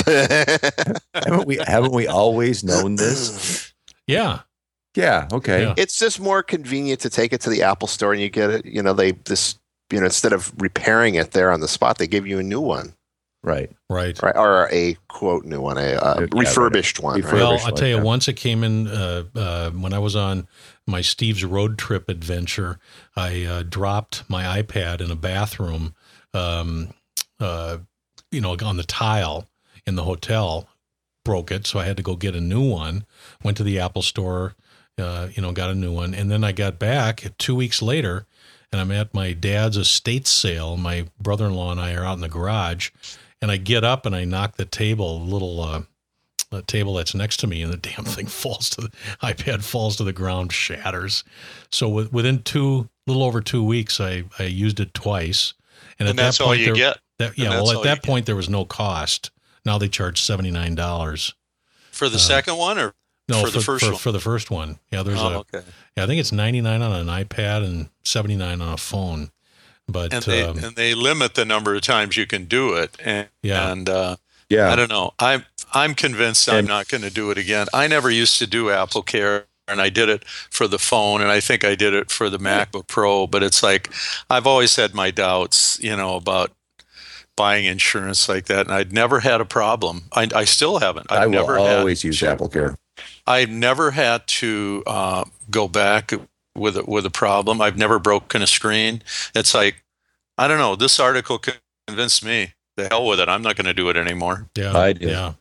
haven't we haven't we always known this? Yeah. Yeah, okay. Yeah. It's just more convenient to take it to the Apple store and you get it. You know, they this you know instead of repairing it there on the spot, they give you a new one, Right. Right. right? Or a quote new one, a, a Yeah, refurbished one. Refurbished. Right? Well, Refurbished I'll tell you, like that. once it came in, uh, uh, when I was on my Steve's road trip adventure, I uh, dropped my iPad in a bathroom, um, uh, you know, on the tile in the hotel, broke it. So I had to go get a new one, went to the Apple store, uh, you know, got a new one. And then I got back two weeks later and I'm at my dad's estate sale. My brother-in-law and I are out in the garage. And I get up and I knock the table, a little uh, a table that's next to me, and the damn thing falls to the iPad falls to the ground, shatters. So with, within two, little over two weeks, I, I used it twice. And, And at that's that all point, you there, get. That, yeah, And well, that's at all that you point, there was no cost. Now they charge seventy-nine dollars. For the Uh, second one or No, for for, the first for, one? for the first one. Yeah, there's Oh, a. okay. Yeah, I think it's ninety-nine on an iPad and seventy-nine on a phone. But And they um, and they limit the number of times you can do it. And, Yeah. and uh, Yeah. I don't know. I'm I'm convinced I'm And- not going to do it again. I never used to do Apple Care, and I did it for the phone, and I think I did it for the MacBook Pro. But it's like I've always had my doubts, you know, about buying insurance like that, and I'd never had a problem. I, I still haven't. I've I will never always had use to, Apple Care. I've never had to uh, go back with a, with a problem. I've never broken a screen. It's like I don't know. This article convinced me. The hell with it. I'm not going to do it anymore. yeah, I did. yeah.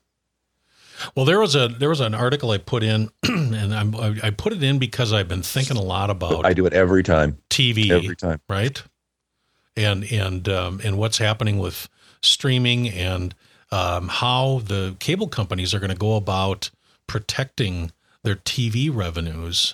Well, there was a there was an article I put in, and I'm, I I put it in because I've been thinking a lot about I do it every time. T V, Every time. right? And and um, and what's happening with streaming and um, how the cable companies are going to go about protecting their T V revenues.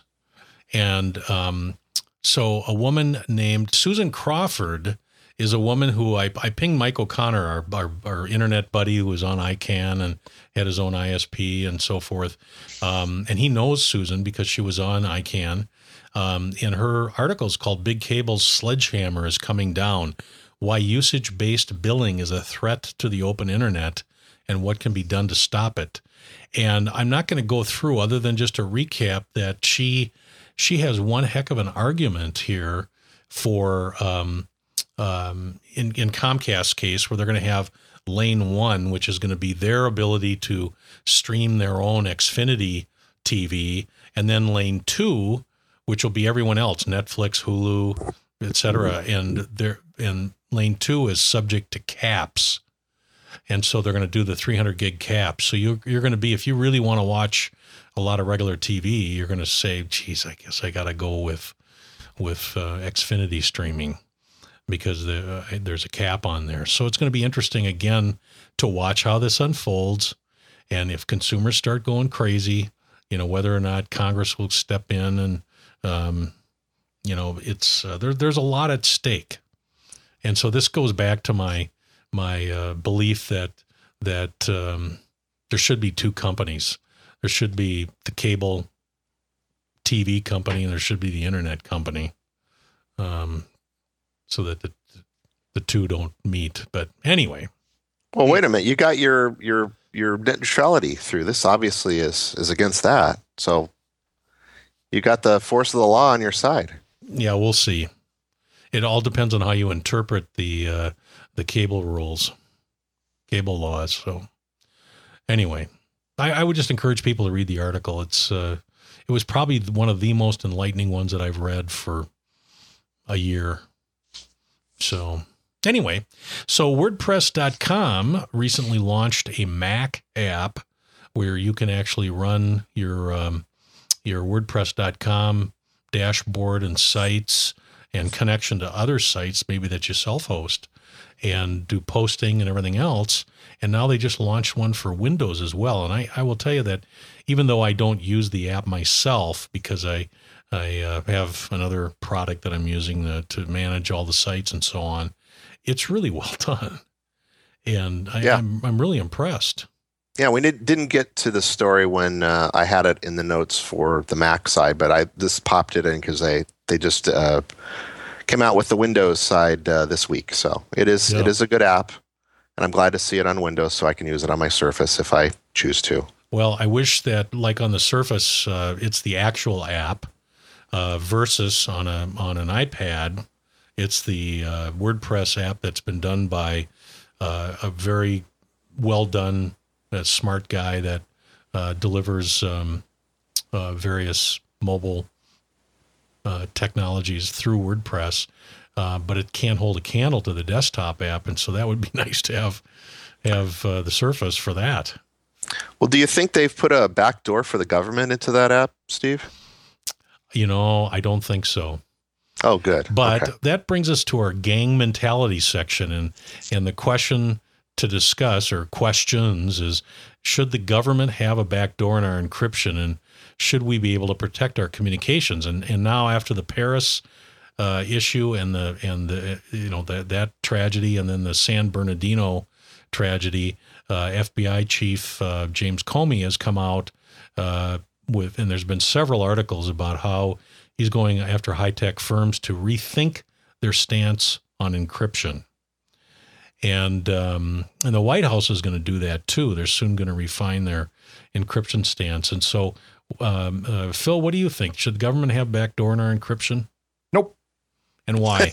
And um, so a woman named Susan Crawford is a woman who I, I pinged Mike O'Connor, our, our our internet buddy who was on I CANN and had his own I S P and so forth. Um, and he knows Susan because she was on I CANN. Um, and her article is called Big Cable's Sledgehammer is Coming Down, Why Usage-Based Billing is a Threat to the Open Internet and What Can Be Done to Stop It. And I'm not going to go through other than just to recap that she she has one heck of an argument here for um, um, in, in Comcast's case where they're going to have lane one, which is going to be their ability to stream their own Xfinity T V, and then lane two, which will be everyone else, Netflix, Hulu, et cetera. And there, and lane two is subject to caps. And so they're going to do the three hundred gig cap. So you, you're going to be, if you really want to watch a lot of regular T V, you're going to say, geez, I guess I got to go with, with uh, Xfinity streaming because the, uh, there's a cap on there. So it's going to be interesting again to watch how this unfolds. And if consumers start going crazy, you know, whether or not Congress will step in and, um, you know, it's, uh, there, there's a lot at stake. And so this goes back to my, my uh, belief that, that um, there should be two companies. There should be the cable T V company and there should be the internet company, um, so that the, the two don't meet. But anyway. Well, wait a minute. You got your your your net neutrality through this. Obviously, is is against that. So you got the force of the law on your side. Yeah, we'll see. It all depends on how you interpret the uh, the cable rules, cable laws. So anyway, I, I would just encourage people to read the article. It's uh, it was probably one of the most enlightening ones that I've read for a year. So anyway, so WordPress dot com recently launched a Mac app where you can actually run your um, your WordPress dot com dashboard and sites and connection to other sites, maybe that you self-host, and do posting and everything else. And now they just launched one for Windows as well. And I, I will tell you that even though I don't use the app myself because I I uh, have another product that I'm using to, to manage all the sites and so on. It's really well done, and I, Yeah. I'm I'm really impressed. Yeah, we did, didn't get to the story when uh, I had it in the notes for the Mac side, but I just popped it in because they they just uh, came out with the Windows side uh, this week. So it is Yeah. it is a good app, and I'm glad to see it on Windows, so I can use it on my Surface if I choose to. Well, I wish that, like on the Surface, uh, it's the actual app uh, versus on a on an iPad, it's the uh, WordPress app that's been done by uh, a very well done, uh, smart guy that uh, delivers um, uh, various mobile uh, technologies through WordPress, uh, but it can't hold a candle to the desktop app, and so that would be nice to have have uh, the Surface for that. Well, do you think they've put a backdoor for the government into that app, Steve? You know, I don't think so. Oh, good. But Okay. that brings us to our gang mentality section, and and the question to discuss, or questions, is should the government have a backdoor in our encryption, and should we be able to protect our communications? And and now after the Paris uh, issue and the and the you know that that tragedy, and then the San Bernardino tragedy, uh, F B I Chief uh, James Comey has come out uh, with, and there's been several articles about how he's going after high-tech firms to rethink their stance on encryption. And um, and the White House is going to do that too. They're soon going to refine their encryption stance. And so, um, uh, Phil, what do you think? Should the government have backdoor in our encryption? Nope. And why?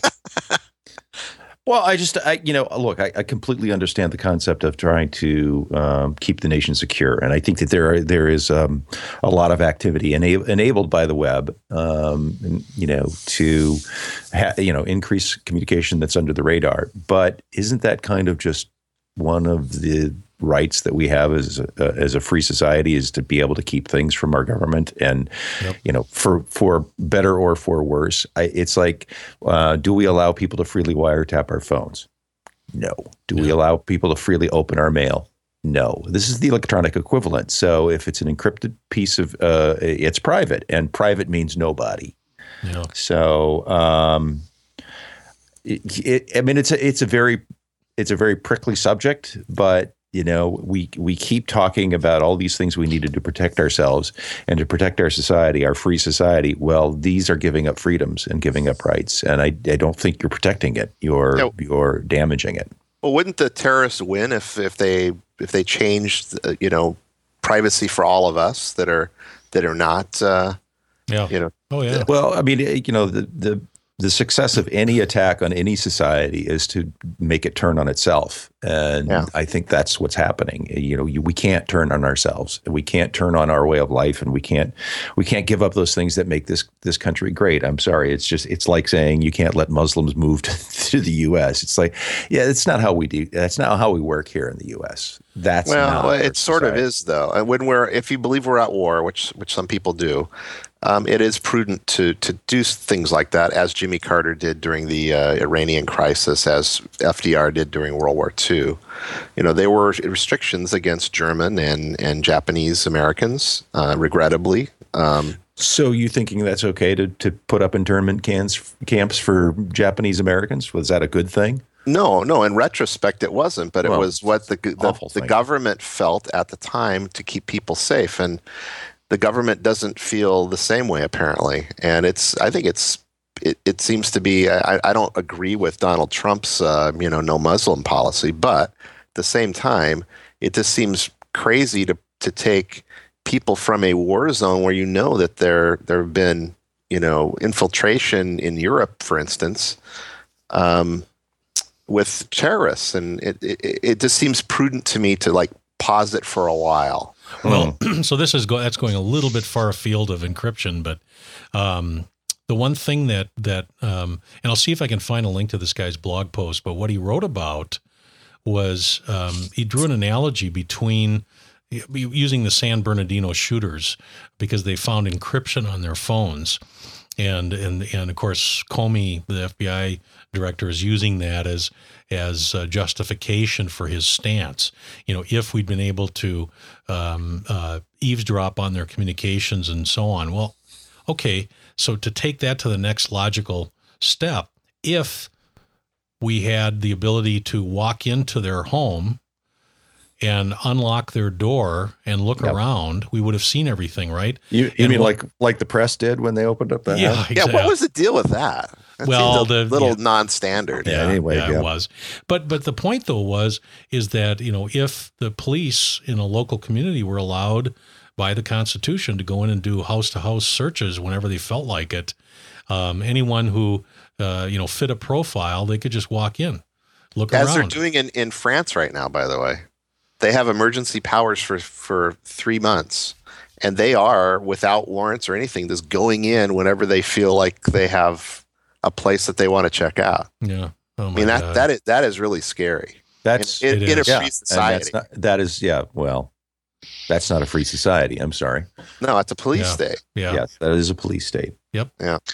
Well, I just, I, you know, look, I, I completely understand the concept of trying to um, keep the nation secure, and I think that there are, there is um, a lot of activity ena- enabled by the web, um, and, you know, to ha- you know increase communication that's under the radar. But isn't that kind of just one of the rights that we have as a, as a free society, is to be able to keep things from our government, and Yep. you know, for for better or for worse. I, it's like, uh, do we allow people to freely wiretap our phones? No. Do we No. allow people to freely open our mail? No. This is the electronic equivalent. So if it's an encrypted piece of, uh, it's private, and private means nobody. Yeah. So, um, it, it, I mean, it's a it's a very it's a very prickly subject, but you know, we we keep talking about all these things we needed to protect ourselves and to protect our society, our free society. Well, these are giving up freedoms and giving up rights, and I, I don't think you're protecting it. You're No. you're damaging it. Well, wouldn't the terrorists win if, if they if they changed, uh, you know, privacy for all of us that are that are not, uh, Yeah. you know, Oh, yeah. Well, I mean, you know, the the the success of any attack on any society is to make it turn on itself. And Yeah. I think that's what's happening. You know, you, we can't turn on ourselves. We can't turn on our way of life, and we can't we can't give up those things that make this this country great. I'm sorry. It's just it's like saying you can't let Muslims move to, to the U S. It's like, yeah, it's not how we do. That's not how we work here in the U S. That's well, not our it sort of society. is though. And when we're, if you believe we're at war, which which some people do, um, it is prudent to to do things like that, as Jimmy Carter did during the uh, Iranian crisis, as F D R did during World War Two. You know, there were restrictions against German and and Japanese Americans, uh, regrettably. Um, So you thinking that's okay to, to put up internment cans, camps for Japanese Americans? Was that a good thing? No, no. In retrospect, it wasn't, but Well, it was what the the, awful the thing. government felt at the time to keep people safe, and the government doesn't feel the same way apparently. And it's, I think it's, it, it seems to be. I, I don't agree with Donald Trump's, uh, you know, no Muslim policy, but at the same time, it just seems crazy to to take people from a war zone where you know that there there have been, you know, infiltration in Europe, for instance. Um, with terrorists, and it, it it just seems prudent to me to like pause it for a while. Well, so this is go, that's going a little bit far afield of encryption, but um, the one thing that that um, and I'll see if I can find a link to this guy's blog post. But what he wrote about was um, he drew an analogy between using the San Bernardino shooters, because they found encryption on their phones. And, and and of course, Comey, the F B I director, is using that as as uh, justification for his stance. You know, if we'd been able to um, uh, eavesdrop on their communications and so on. Well, okay, So to take that to the next logical step, if we had the ability to walk into their home and unlock their door and look Yep. around, we would have seen everything, right? You, you And mean what- like like the press did when they opened up the Yeah, house? Yeah, exactly. what was the deal with that? That Well, seemed a the- little yeah. non-standard. Yeah, anyway, yeah, yeah. it was. But but the point though was is that, you know, if the police in a local community were allowed by the Constitution to go in and do house to house searches whenever they felt like it, um, anyone who uh, you know fit a profile, they could just walk in, look As around. they're doing in, in France right now, by the way. They have emergency powers for, for three months. And they are, without warrants or anything, just going in whenever they feel like they have a place that they want to check out. yeah. Oh my I mean, that, God. that, is, that is really scary. That's in, in, It in a is. yeah, free and society. that's not, that is yeah. Well, that's not a free society. I'm sorry. No, it's a police Yeah. state. yeah. Yes, that is a police state. Well,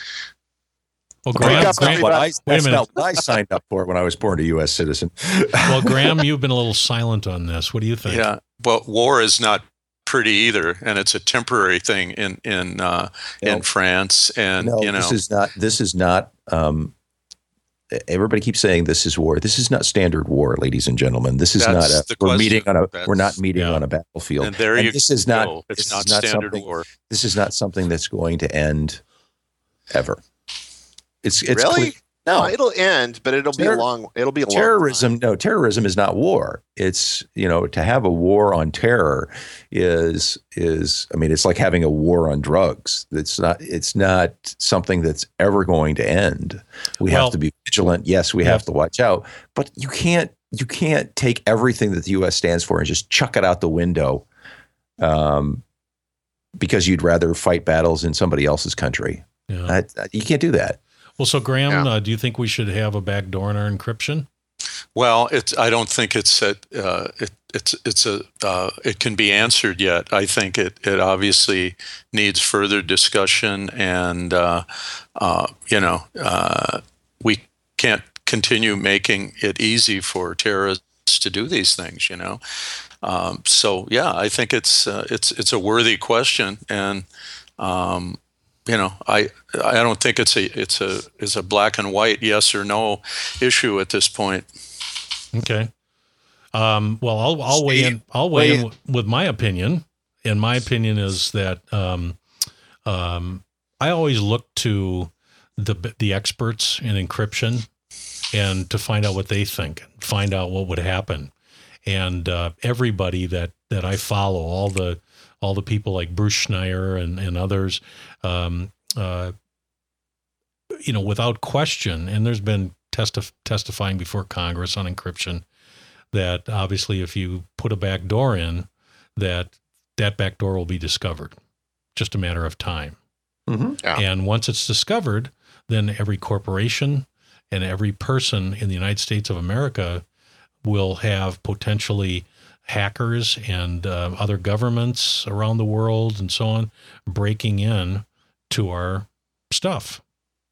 Wake Graham, up, Graham, That's what I, wait a that's minute. not what I signed up for when I was born a U S citizen. well, Graham, you've been a little silent on this. What do you think? Yeah, but war is not pretty either, and it's a temporary thing in in uh, No. in France, and no, you know, this is not. This is not. Um, everybody keeps saying this is war. This is not standard war, ladies and gentlemen. This is That's not. the A, we're question. meeting on a. That's- we're not meeting yeah. on a battlefield. and there And you this is not. go. It's this not is not standard something, war. This is not something that's going to end ever. It's it's Really? clear- No, no. it'll end, but it'll Terror- be a long. It'll be a long terrorism time. no terrorism is not war. It's, you know, to have a war on terror is is I mean, it's like having a war on drugs. It's not it's not something that's ever going to end. We Well- have to be vigilant. Yes, we Yeah. have to watch out, but you can't you can't take everything that the U S stands for and just chuck it out the window um because you'd rather fight battles in somebody else's country. Yeah. That- that- you can't do that. Well, so Graham, Yeah. uh, do you think we should have a backdoor in our encryption? Well, it's. I don't think it's a. Uh, it, it's. It's a. Uh, it can be answered yet. I think it. It obviously needs further discussion, and uh, uh, you know, uh, we can't continue making it easy for terrorists to do these things. You know, um, so yeah, I think it's. Uh, it's. It's a worthy question, and. Um, You know, I I don't think it's a it's a it's a black and white yes or no issue at this point. Okay. Um, well, I'll, I'll weigh in. I'll weigh in with my opinion, and my opinion is that um, um, I always look to the the experts in encryption and to find out what they think, find out what would happen, and uh, everybody that that I follow, all the all the people like Bruce Schneier and and others, um, uh, you know, without question, and there's been testif- testifying before Congress on encryption, that obviously if you put a back door in, that that back door will be discovered. Just a matter of time. Mm-hmm. Yeah. And once it's discovered, then every corporation and every person in the United States of America will have potentially hackers and uh, other governments around the world and so on breaking in to our stuff.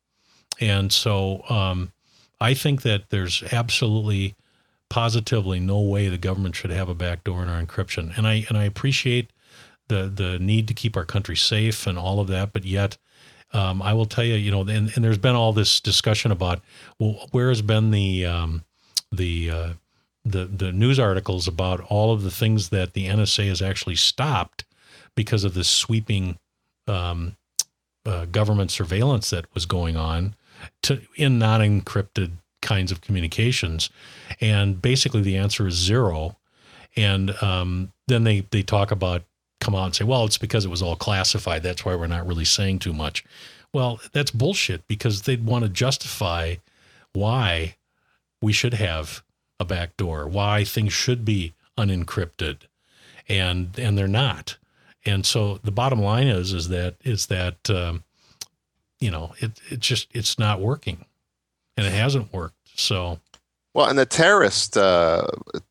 And so um, I think that there's absolutely, positively no way the government should have a backdoor in our encryption. And I and I appreciate the the need to keep our country safe and all of that, but yet um, I will tell you, you know, and, and there's been all this discussion about, well, where has been the um, the uh, the the news articles about all of the things that the N S A has actually stopped because of this sweeping um, uh, government surveillance that was going on to in non-encrypted kinds of communications, and basically the answer is zero. And um, then they they talk about come out and say, well, it's because it was all classified. That's why we're not really saying too much. Well, that's bullshit, because they'd want to justify why we should have a backdoor, why things should be unencrypted, and and they're not. And so the bottom line is is that is that um, you know it it just it's not working, and it hasn't worked. So Well, and the terrorist uh,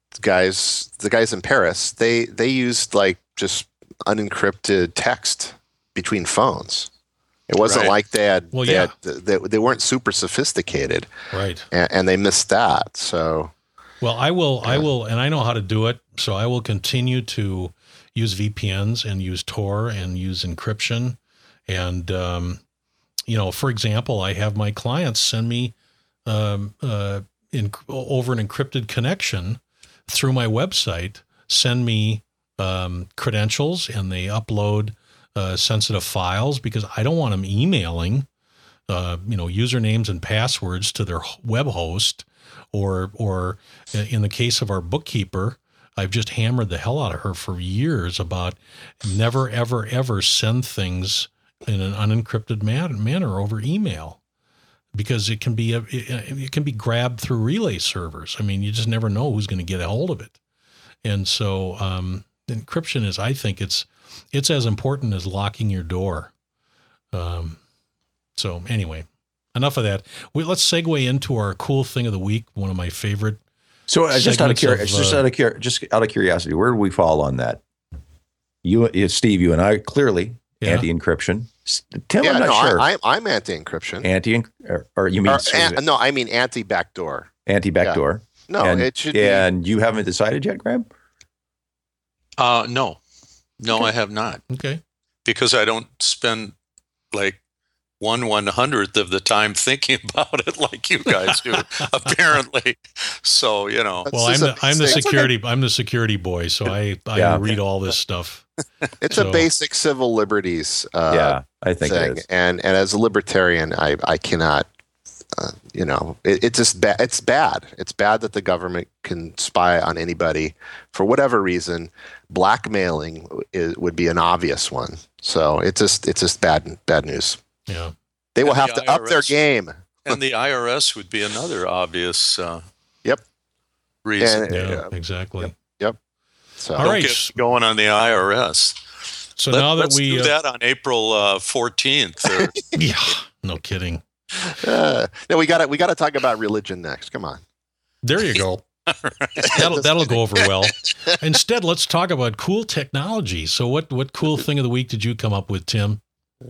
guys, the guys in Paris, they they used like just unencrypted text between phones. It wasn't Right. like they had, Well, they, yeah. had they, they weren't super sophisticated, right. and, and they missed that. So Well, I will, I will, and I know how to do it. So I will continue to use V P Ns and use Tor and use encryption, and um, you know, for example, I have my clients send me um, uh, in, over an encrypted connection through my website, send me um, credentials, and they upload uh, sensitive files because I don't want them emailing, uh, you know, usernames and passwords to their web host, or or in the case of our bookkeeper, I've just hammered the hell out of her for years about never, ever, ever send things in an unencrypted man- manner over email, because it can be a, it, it can be grabbed through relay servers. I mean, you just never know who's going to get a hold of it. And so um, encryption is, I think it's it's as important as locking your door. Um, so anyway, enough of that. We, let's segue into our cool thing of the week. One of my favorite. So uh, just out of, curi- of, just uh, out of cur- just out of curiosity, where do we fall on that? You, you Steve, you and I clearly Yeah. anti-encryption. S- Tim, Yeah, I'm not no, sure. I, I, I'm anti-encryption. anti, or, or you mean Or, an- no, I mean anti-backdoor. anti-backdoor? No, and, it should And you haven't decided yet, Graham? Uh, no, no, Okay. I have not, Okay. because I don't spend like one one hundredth of the time thinking about it like you guys do, apparently. So, you know, That's Well, I'm just the, a I'm the basic- security I'm the security boy, so I I Yeah. read all this stuff. It's So- a basic civil liberties uh, yeah, I think thing, it is. and and as a libertarian, I I cannot, uh, you know, it, it's just bad. It's bad. It's bad that the government can spy on anybody for whatever reason. Blackmailing is, would be an obvious one. So it's just it's just bad bad news. Yeah. They will And have the to up their I R S game. and the I R S would be another obvious uh, Yep. reason. And- Yeah, Yeah. exactly. So All Don't right. get going on the I R S. So Let, now that let's we do uh, that on April uh, fourteenth. Or, yeah, no kidding. uh, no, we got to we got to talk about religion next. Come on. There you go. That'll that'll go over well. Instead, let's talk about cool technology. So what what cool thing of the week did you come up with, Tim?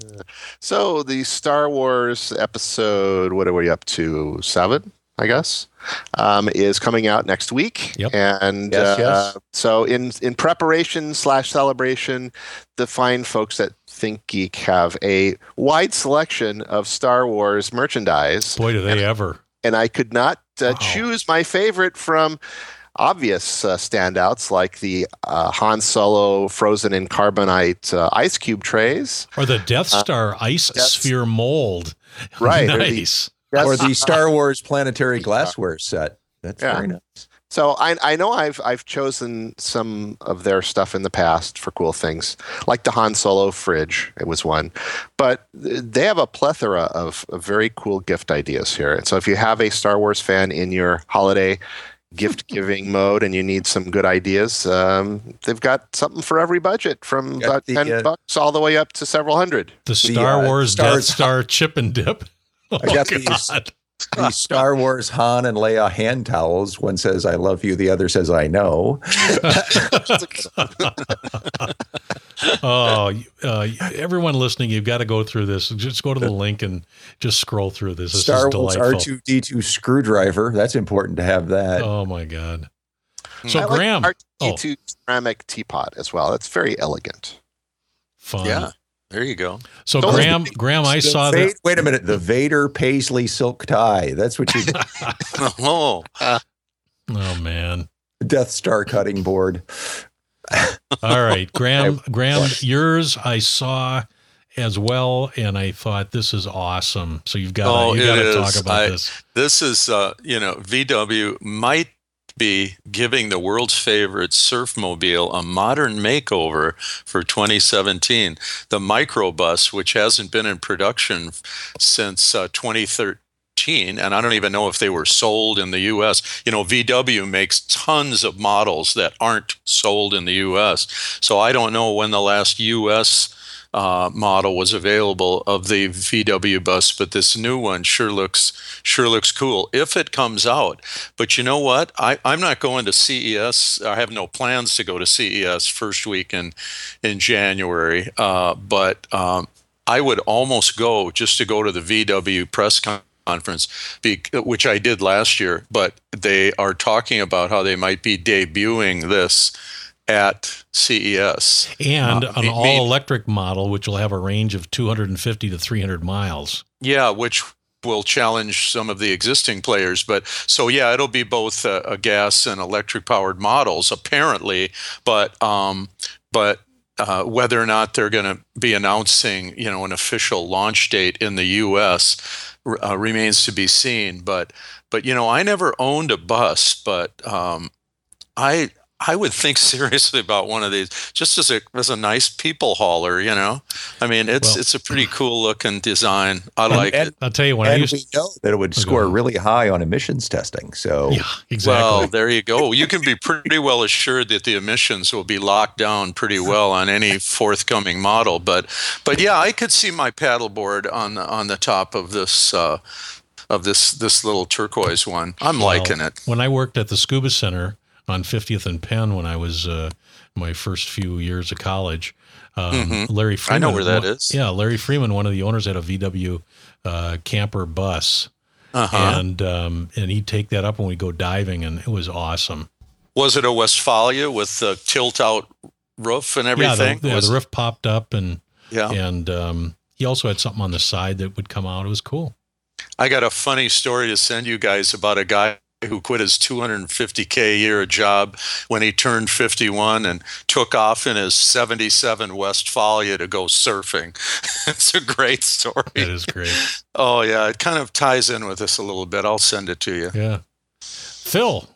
So the Star Wars episode, what are we up to? Seven, I guess, um, is coming out next week. Yep. And Yes, uh, yes. so in in preparation slash celebration, the fine folks at Think Geek have a wide selection of Star Wars merchandise, Boy, do they ever. and I could not uh, Wow. choose my favorite from obvious uh, standouts like the uh, Han Solo frozen in carbonite uh, ice cube trays. Or the Death Star ice that's- sphere mold. Right, or the- Nice. Or Yes. the Star Wars planetary glassware set. That's Yeah. very nice. So I I know I've I've chosen some of their stuff in the past for cool things, like the Han Solo fridge. It was one, but they have a plethora of, of very cool gift ideas here. And so if you have a Star Wars fan in your holiday gift giving mode and you need some good ideas, um, they've got something for every budget, from Got about the, ten uh, bucks all the way up to several hundred. The Star uh, Wars Star- Death Star chip and dip. Oh, I got these- God. The Star Wars Han and Leia hand towels. One says "I love you," the other says "I know." Oh, uh, everyone listening, you've got to go through this. Just go to the link and just scroll through this. This Star is Wars delightful. R two D two screwdriver. That's important to have that. Oh my God. So I like Graham, our oh, T two ceramic teapot as well. That's very elegant. fun. yeah, there you go. So Those Graham, Graham, I The saw Va- that. Wait a minute. The Vader paisley silk tie. That's what you Oh, Oh man. Death Star cutting board. All right, Graham, Graham, yours I saw as well, and I thought this is awesome. So you've got Oh, to, you it got to is. talk about I- this. this is, uh, you know, V W might be giving the world's favorite surfmobile a modern makeover for twenty seventeen. The Microbus, which hasn't been in production since uh, twenty thirteen, and I don't even know if they were sold in the U S. You know, V W makes tons of models that aren't sold in the U S. So I don't know when the last U S uh, model was available of the V W bus, but this new one sure looks sure looks cool if it comes out. But you know what? I, I'm not going to C E S. I have no plans to go to C E S first week in in January. Uh, but um, I would almost go just to go to the V W press conference. Conference, which I did last year, but they are talking about how they might be debuting this at C E S. And Uh, an me- all-electric model, which will have a range of two hundred fifty to three hundred miles. Yeah, which will challenge some of the existing players. But so, yeah, it'll be both a, a gas and electric powered models, apparently. But um, but uh, whether or not they're going to be announcing, you know, an official launch date in the U S uh, remains to be seen. But but you know, I never owned a bus, but um, I. I would think seriously about one of these, just as a as a nice people hauler. You know, I mean, it's Well, it's a pretty cool looking design. I And- like and- it. I'll tell you, when I And used we know that it would Okay. score really high on emissions testing. So yeah, exactly. Well, there you go. You can be pretty well assured that the emissions will be locked down pretty well on any forthcoming model. But, but yeah, I could see my paddleboard on the on the top of this uh, of this this little turquoise one. I'm Well, liking it. When I worked at the Scuba Center on fiftieth and Penn, when I was uh, my first few years of college, um, Mhm. Larry I Freeman. know where that one- is. Yeah, Larry Freeman, one of the owners, had a V W uh, camper bus, Uh-huh. and um, and he'd take that up when we go diving, and it was awesome. Was it a Westphalia with the tilt out roof and Yeah, everything? the, yeah, Was- the roof popped up, and yeah. and um, he also had something on the side that would come out. It was cool. I got a funny story to send you guys about a guy who quit his two hundred fifty K a year job when he turned fifty-one and took off in his seventy-seven Westphalia to go surfing. It's a great story. That is great. Oh, yeah. It kind of ties in with this a little bit. I'll send it to you. Yeah. Phil.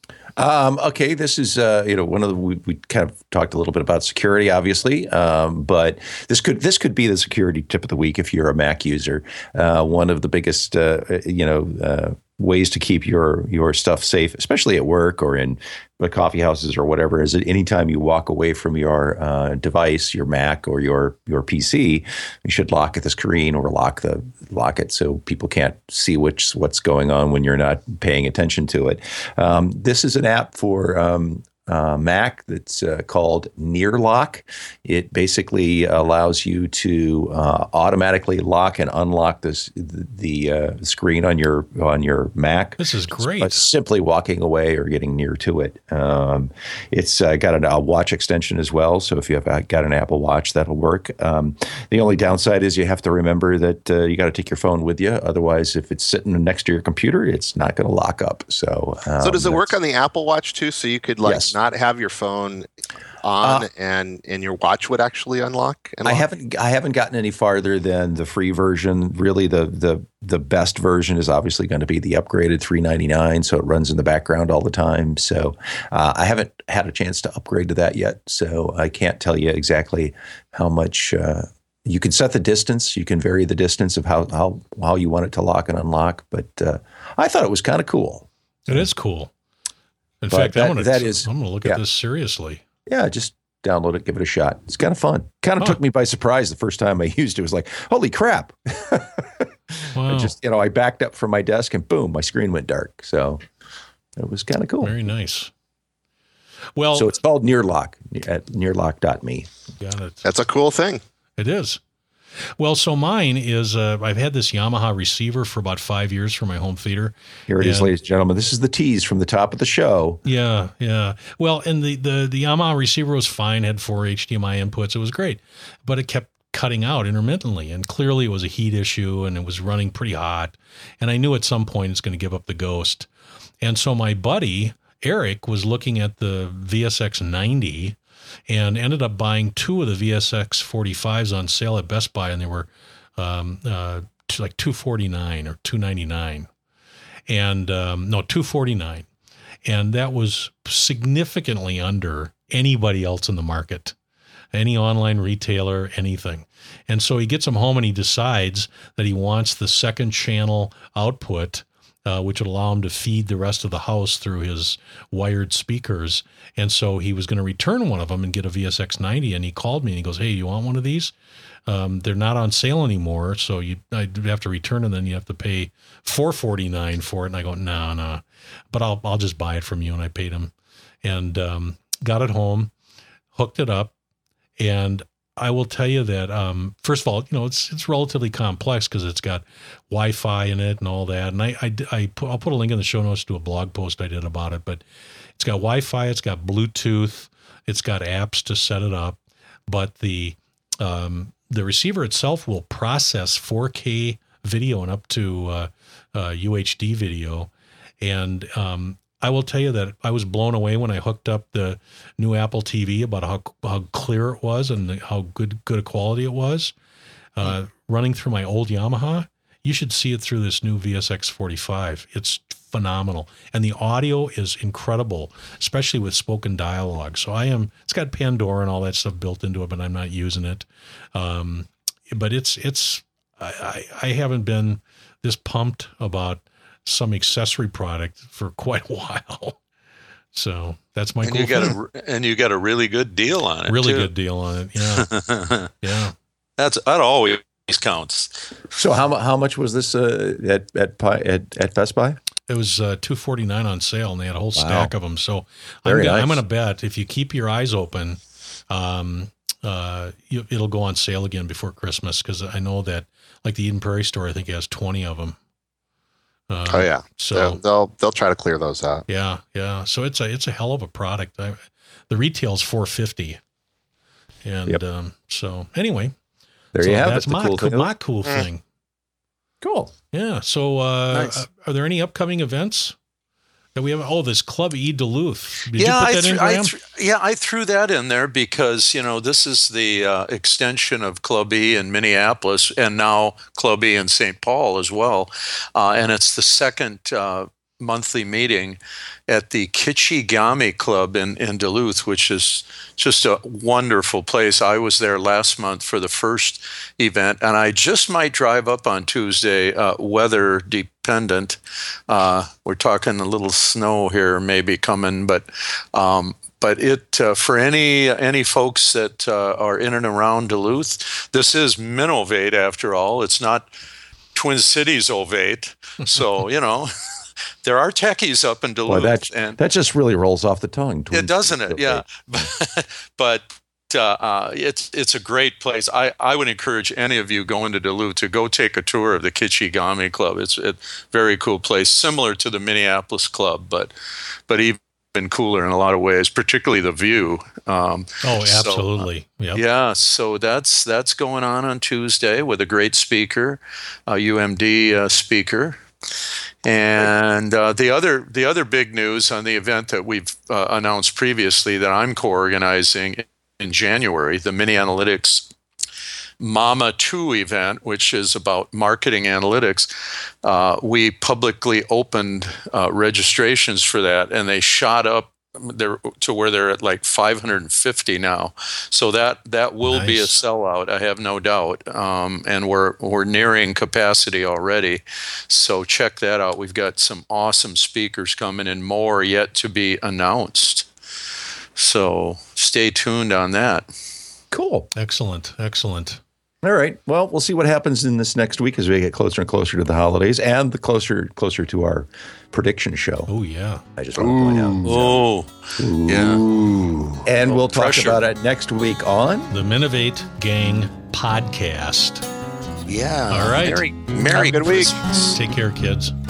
Um, okay, this is uh, you know one of the we, we kind of talked a little bit about security, obviously, um, but this could this could be the security tip of the week if you're a Mac user. Uh, one of the biggest uh, you know uh, ways to keep your your stuff safe, especially at work or in the coffee houses or whatever, is that anytime you walk away from your uh, device, your Mac or your your P C, you should lock the screen or lock the lock it so people can't see which what's going on when you're not paying attention to it. Um, this is an app for um, uh, Mac that's uh, called NearLock. It basically allows you to uh, automatically lock and unlock this the, the uh, screen on your on your Mac. This is By great. simply walking away or getting near to it. Um, it's uh, got an, a watch extension as well, so if you have uh, got an Apple Watch, that'll work. Um, the only downside is you have to remember that uh, you got to take your phone with you. Otherwise, if it's sitting next to your computer, it's not going to lock up. So, um, So does it work that's- on the Apple Watch too? So you could like Yes. not have your phone on Uh, and and your watch would actually unlock? And I lock? haven't I haven't gotten any farther than the free version. Really, the the the best version is obviously going to be the upgraded three ninety-nine, so it runs in the background all the time. So uh, I haven't had a chance to upgrade to that yet, so I can't tell you exactly how much. Uh, you can set the distance. You can vary the distance of how how how you want it to lock and unlock. But uh, I thought it was kind of cool. It is cool. In But fact, that- I'm gonna that is- I'm gonna look yeah. at this seriously. Yeah, just download it, give it a shot. It's kind of fun. Kind of Huh. took me by surprise the first time I used it. It was like, holy crap. Wow. I just, you know, I backed up from my desk and boom, my screen went dark. So it was kind of cool. Very nice. Well, So it's called NearLock at nearlock dot me. got it. That's a cool thing. It is. Well, so mine is uh, I've had this Yamaha receiver for about five years for my home theater. Here it is, And- ladies and gentlemen. This is the tease from the top of the show. Yeah, yeah. Well, and the, the, the Yamaha receiver was fine, had four H D M I inputs. It was great, but it kept cutting out intermittently. And clearly it was a heat issue and it was running pretty hot. And I knew at some point it's going to give up the ghost. And so my buddy, Eric, was looking at the V S X ninety and ended up buying two of the V S X forty-fives on sale at Best Buy. And they were um, uh, t- like two forty-nine or two ninety-nine. And um, no, two forty-nine. And that was significantly under anybody else in the market, any online retailer, anything. And so he gets them home and he decides that he wants the second channel output, uh, which would allow him to feed the rest of the house through his wired speakers. And so he was going to return one of them and get a V S X ninety. And he called me and he goes, "Hey, you want one of these? Um, they're not on sale anymore. So you I'd have to return and then you have to pay four forty-nine for it." And I go, no, no, but I'll, I'll just buy it from you. And I paid him and um, got it home, hooked it up. And I will tell you that, um, first of all, you know, it's it's relatively complex because it's got Wi-Fi in it and all that. And I, I, I put, I'll put a link in the show notes to a blog post I did about it. But it's got Wi-Fi, it's got Bluetooth, it's got apps to set it up. But the um, the receiver itself will process four K video and up to uh, uh, U H D video. And um, I will tell you that I was blown away when I hooked up the new Apple T V about how how clear it was and how good good a quality it was. Uh, running through my old Yamaha, you should see it through this new V S X forty-five. It's phenomenal, and the audio is incredible, especially with spoken dialogue. So I am. It's got Pandora and all that stuff built into it, but I'm not using it. Um, but it's it's. I, I I haven't been this pumped about some accessory product for quite a while. So that's my and cool you got thing. a, and you got a really good deal on it. Really too. good deal on it. Yeah. Yeah. That's that always counts. So how mu- how much was this uh, at at Pi- at at Best Buy? It was uh, two forty-nine on sale, and they had a whole stack Wow. of them. So Very I'm gonna, nice. I'm going to bet if you keep your eyes open, um, uh, you, it'll go on sale again before Christmas, because I know that, like the Eden Prairie store, I think has twenty of them. Uh, Oh yeah. So they'll, they'll they'll try to clear those out. yeah, yeah. So it's a it's a hell of a product. I, the retail's four fifty, and Yep. um, so anyway, There so you have that's it. The my cool cool, thing. my cool Mm. thing. Cool. Yeah. So uh, Nice. are there any upcoming events that we have? Oh, this Club E Duluth. Did yeah, you put I that threw, in, I Graham? threw, yeah, I threw that in there because, you know, this is the uh, extension of Club E in Minneapolis and now Club E in Saint Paul as well. Uh, and it's the second uh, monthly meeting at the Kichigami Club in, in Duluth, which is just a wonderful place. I was there last month for the first event, and I just might drive up on Tuesday, uh, weather dependent. Uh, we're talking a little snow here maybe coming, but um, but it uh, for any any folks that uh, are in and around Duluth, this is Minovate after all. It's not Twin Cities Ovate, so you know. There are techies up in Duluth, Boy, that and that just really rolls off the tongue. it doesn't it? Yeah, but, but uh, uh, it's it's a great place. I, I would encourage any of you going to Duluth to go take a tour of the Kichigami Club. It's a very cool place, similar to the Minneapolis Club, but but even cooler in a lot of ways, particularly the view. Um, Oh, so, absolutely. Yep. Yeah, so that's that's going on on Tuesday with a great speaker, a U M D uh, speaker. And uh, the other the other big news on the event that we've uh, announced previously that I'm co-organizing in January, the Mini Analytics Mama two event, which is about marketing analytics. Uh, we publicly opened uh, registrations for that, and they shot up they're to where they're at like five hundred fifty now. So that that will Nice. be a sellout, I have no doubt. Um, and we're we're nearing capacity already. So check that out. We've got some awesome speakers coming and more yet to be announced. So stay tuned on that. Cool. Excellent. Excellent. All right. Well, we'll see what happens in this next week as we get closer and closer to the holidays and the closer closer to our prediction show. Oh, yeah. I just want to point out. Oh, yeah. And we'll talk Pressure. about it next week on The Minovate Gang podcast. Yeah. All right. Merry, Have Merry a good week. Christmas. Take care, kids.